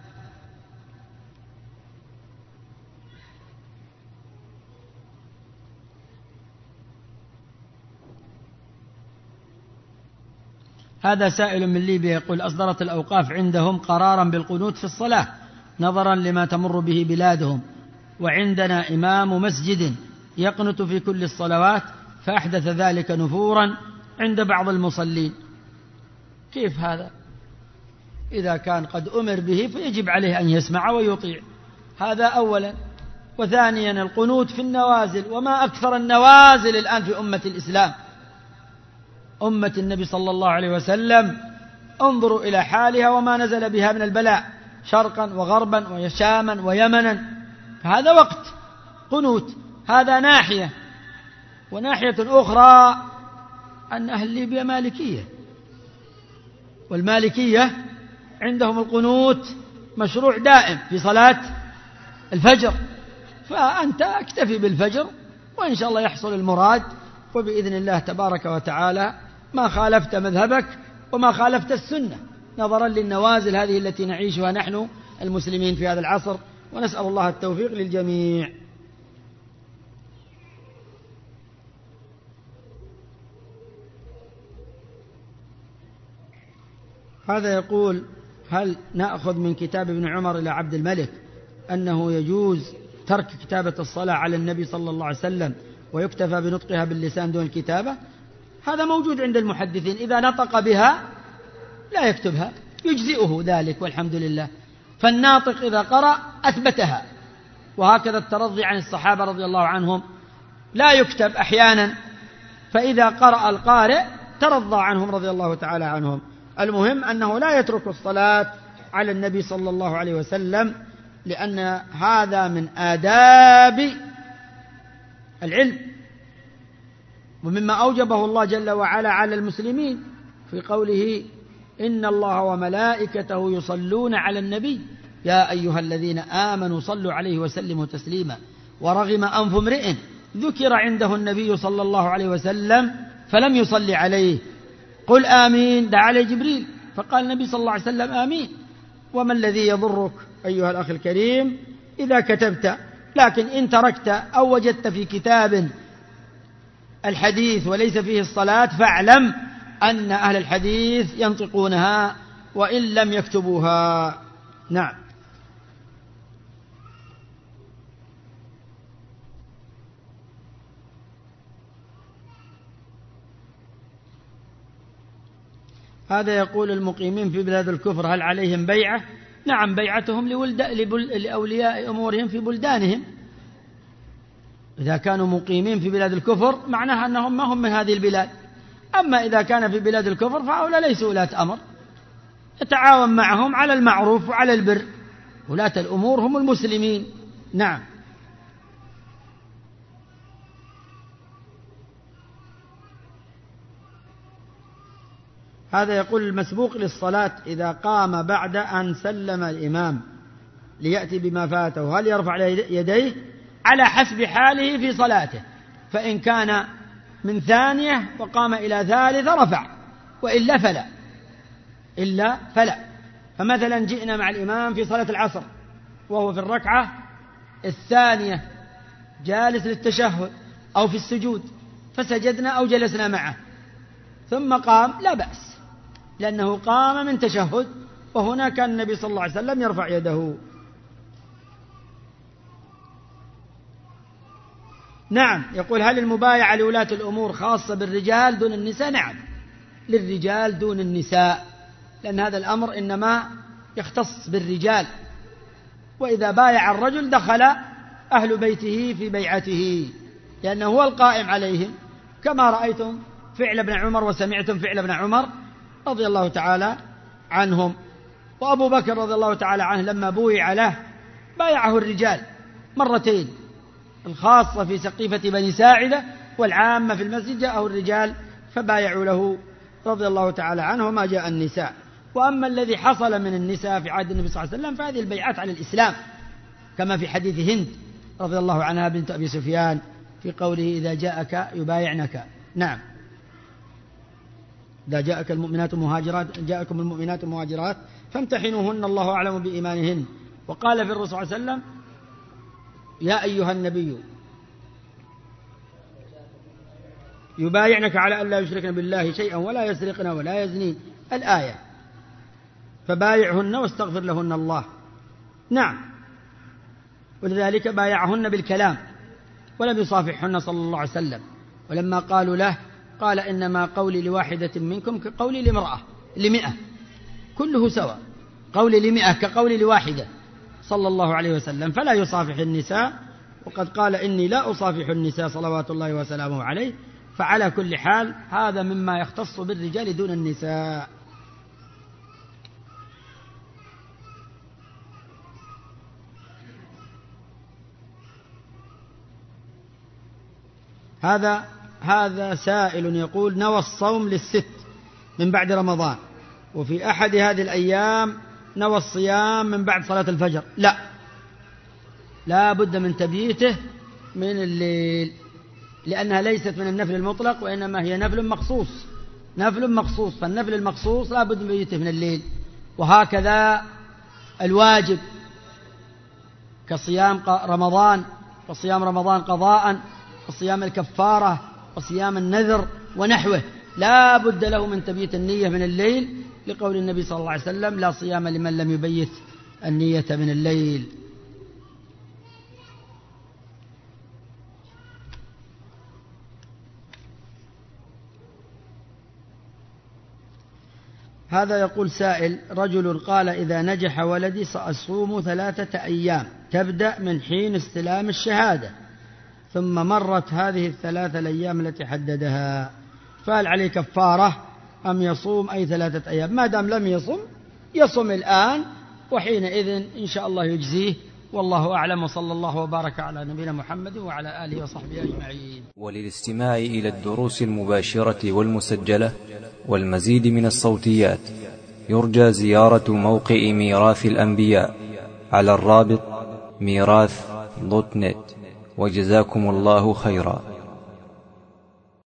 هذا سائل من ليبيا يقول: أصدرت الأوقاف عندهم قرارا بالقنوت في الصلاة نظرا لما تمر به بلادهم، وعندنا إمام مسجد يقنت في كل الصلوات، فأحدث ذلك نفورا عند بعض المصلين. كيف هذا؟ إذا كان قد أمر به فيجب عليه أن يسمع ويطيع، هذا أولا. وثانيا القنوت في النوازل، وما أكثر النوازل الآن في أمة الإسلام، أمة النبي صلى الله عليه وسلم. انظروا إلى حالها وما نزل بها من البلاء شرقا وغربا وشاما ويمنا، هذا وقت قنوت، هذا ناحية. وناحية أخرى أن أهل ليبيا مالكية، والمالكية عندهم القنوت مشروع دائم في صلاة الفجر، فأنت اكتفي بالفجر وإن شاء الله يحصل المراد، وبإذن الله تبارك وتعالى ما خالفت مذهبك وما خالفت السنة، نظرا للنوازل هذه التي نعيشها نحن المسلمين في هذا العصر، ونسأل الله التوفيق للجميع. هذا يقول: هل نأخذ من كتاب ابن عمر إلى عبد الملك أنه يجوز ترك كتابة الصلاة على النبي صلى الله عليه وسلم ويكتفى بنطقها باللسان دون الكتابة؟ هذا موجود عند المحدثين، إذا نطق بها لا يكتبها، يجزئه ذلك والحمد لله. فالناطق إذا قرأ أثبتها، وهكذا الترضي عن الصحابة رضي الله عنهم، لا يكتب أحيانا فإذا قرأ القارئ ترضى عنهم رضي الله تعالى عنهم. المهم أنه لا يترك الصلاة على النبي صلى الله عليه وسلم، لأن هذا من آداب العلم، ومما أوجبه الله جل وعلا على المسلمين في قوله إن الله وملائكته يصلون على النبي يا أيها الذين آمنوا صلوا عليه وسلموا تسليما. ورغم أنف امرئ ذكر عنده النبي صلى الله عليه وسلم فلم يصلي عليه، قل آمين، دعا عليه جبريل فقال النبي صلى الله عليه وسلم آمين. وما الذي يضرك أيها الأخ الكريم إذا كتبت؟ لكن إن تركت أو وجدت في كتاب الحديث وليس فيه الصلاة فاعلم أن أهل الحديث ينطقونها وإن لم يكتبوها. نعم. هذا يقول المقيمين في بلاد الكفر هل عليهم بيعة؟ نعم، بيعتهم لولد... لأولياء أمورهم في بلدانهم. إذا كانوا مقيمين في بلاد الكفر معناها أنهم ما هم من هذه البلاد. أما إذا كان في بلاد الكفر فهؤلاء ليسوا ولاة أمر، يتعاون معهم على المعروف وعلى البر. ولاة الأمور هم المسلمين. نعم. هذا يقول المسبوق للصلاة إذا قام بعد أن سلم الإمام ليأتي بما فاته هل يرفع يديه؟ على حسب حاله في صلاته، فإن كان من ثانية وقام إلى ثالثة رفع، وإلا فلا إلا فلا. فمثلا جئنا مع الإمام في صلاة العصر وهو في الركعة الثانية جالس للتشهد أو في السجود، فسجدنا أو جلسنا معه ثم قام، لا بأس، لأنه قام من تشهد، وهنا كان النبي صلى الله عليه وسلم يرفع يده. نعم. يقول هل المبايعة لولاة الأمور خاصة بالرجال دون النساء؟ نعم، للرجال دون النساء، لأن هذا الأمر إنما يختص بالرجال، وإذا بايع الرجل دخل أهل بيته في بيعته، لأنه هو القائم عليهم، كما رأيتم فعل ابن عمر وسمعتم فعل ابن عمر رضي الله تعالى عنهم. وأبو بكر رضي الله تعالى عنه لما بويع له بايعه الرجال مرتين، الخاصة في سقيفة بني ساعدة والعامة في المسجد جاءه الرجال فبايعوا له رضي الله تعالى عنه، وما جاء النساء. وأما الذي حصل من النساء في عهد النبي صلى الله عليه وسلم فهذه البيعات على الإسلام، كما في حديث هند رضي الله عنها بنت أبي سفيان في قوله إذا جاءك يبايعنك. نعم. إذا جاءك المؤمنات مهاجرات جاءكم المؤمنات مهاجرات فامتحنوهن الله أعلم بإيمانهن. وقال في الرسول صلى الله عليه وسلم يا أيها النبي يبايعنك على أن لا يشركن بالله شيئا ولا يسرقن ولا يزنين، الآية، فبايعهن واستغفر لهن الله. نعم. ولذلك بايعهن بالكلام ولم يصافحهن صلى الله عليه وسلم. ولما قالوا له قال إنما قولي لواحدة منكم كقولي لامرأة لمئة، كله سواء، قولي لمئة كقولي لواحدة صلى الله عليه وسلم، فلا يصافح النساء. وقد قال إني لا أصافح النساء صلوات الله وسلامه عليه. فعلى كل حال هذا مما يختص بالرجال دون النساء. هذا هذا سائل يقول نوى الصوم للست من بعد رمضان، وفي أحد هذه الأيام نوى الصيام من بعد صلاة الفجر. لا، لا بد من تبييته من الليل، لأنها ليست من النفل المطلق، وإنما هي نفل مخصوص، نفل مخصوص، فالنفل المخصوص لا بد من تبييته من الليل. وهكذا الواجب كصيام رمضان، وصيام رمضان قضاء، وصيام الكفارة، وصيام النذر ونحوه، لا بد له من تبييت النية من الليل، لقول النبي صلى الله عليه وسلم لا صيام لمن لم يبيت النية من الليل. هذا يقول سائل رجل قال إذا نجح ولدي سأصوم ثلاثة أيام تبدأ من حين استلام الشهادة، ثم مرت هذه الثلاثة الأيام التي حددها، فهل عليه كفارة أم يصوم أي ثلاثة أيام؟ ما دام لم يصم يصم الآن، وحينئذ إن شاء الله يجزيه، والله أعلم. وصلى الله وبارك على نبينا محمد وعلى آله وصحبه أجمعين. وللاستماع إلى الدروس المباشرة والمسجلة والمزيد من الصوتيات يرجى زيارة موقع ميراث الأنبياء على الرابط ميراث دوت نت. وجزاكم الله خيرا.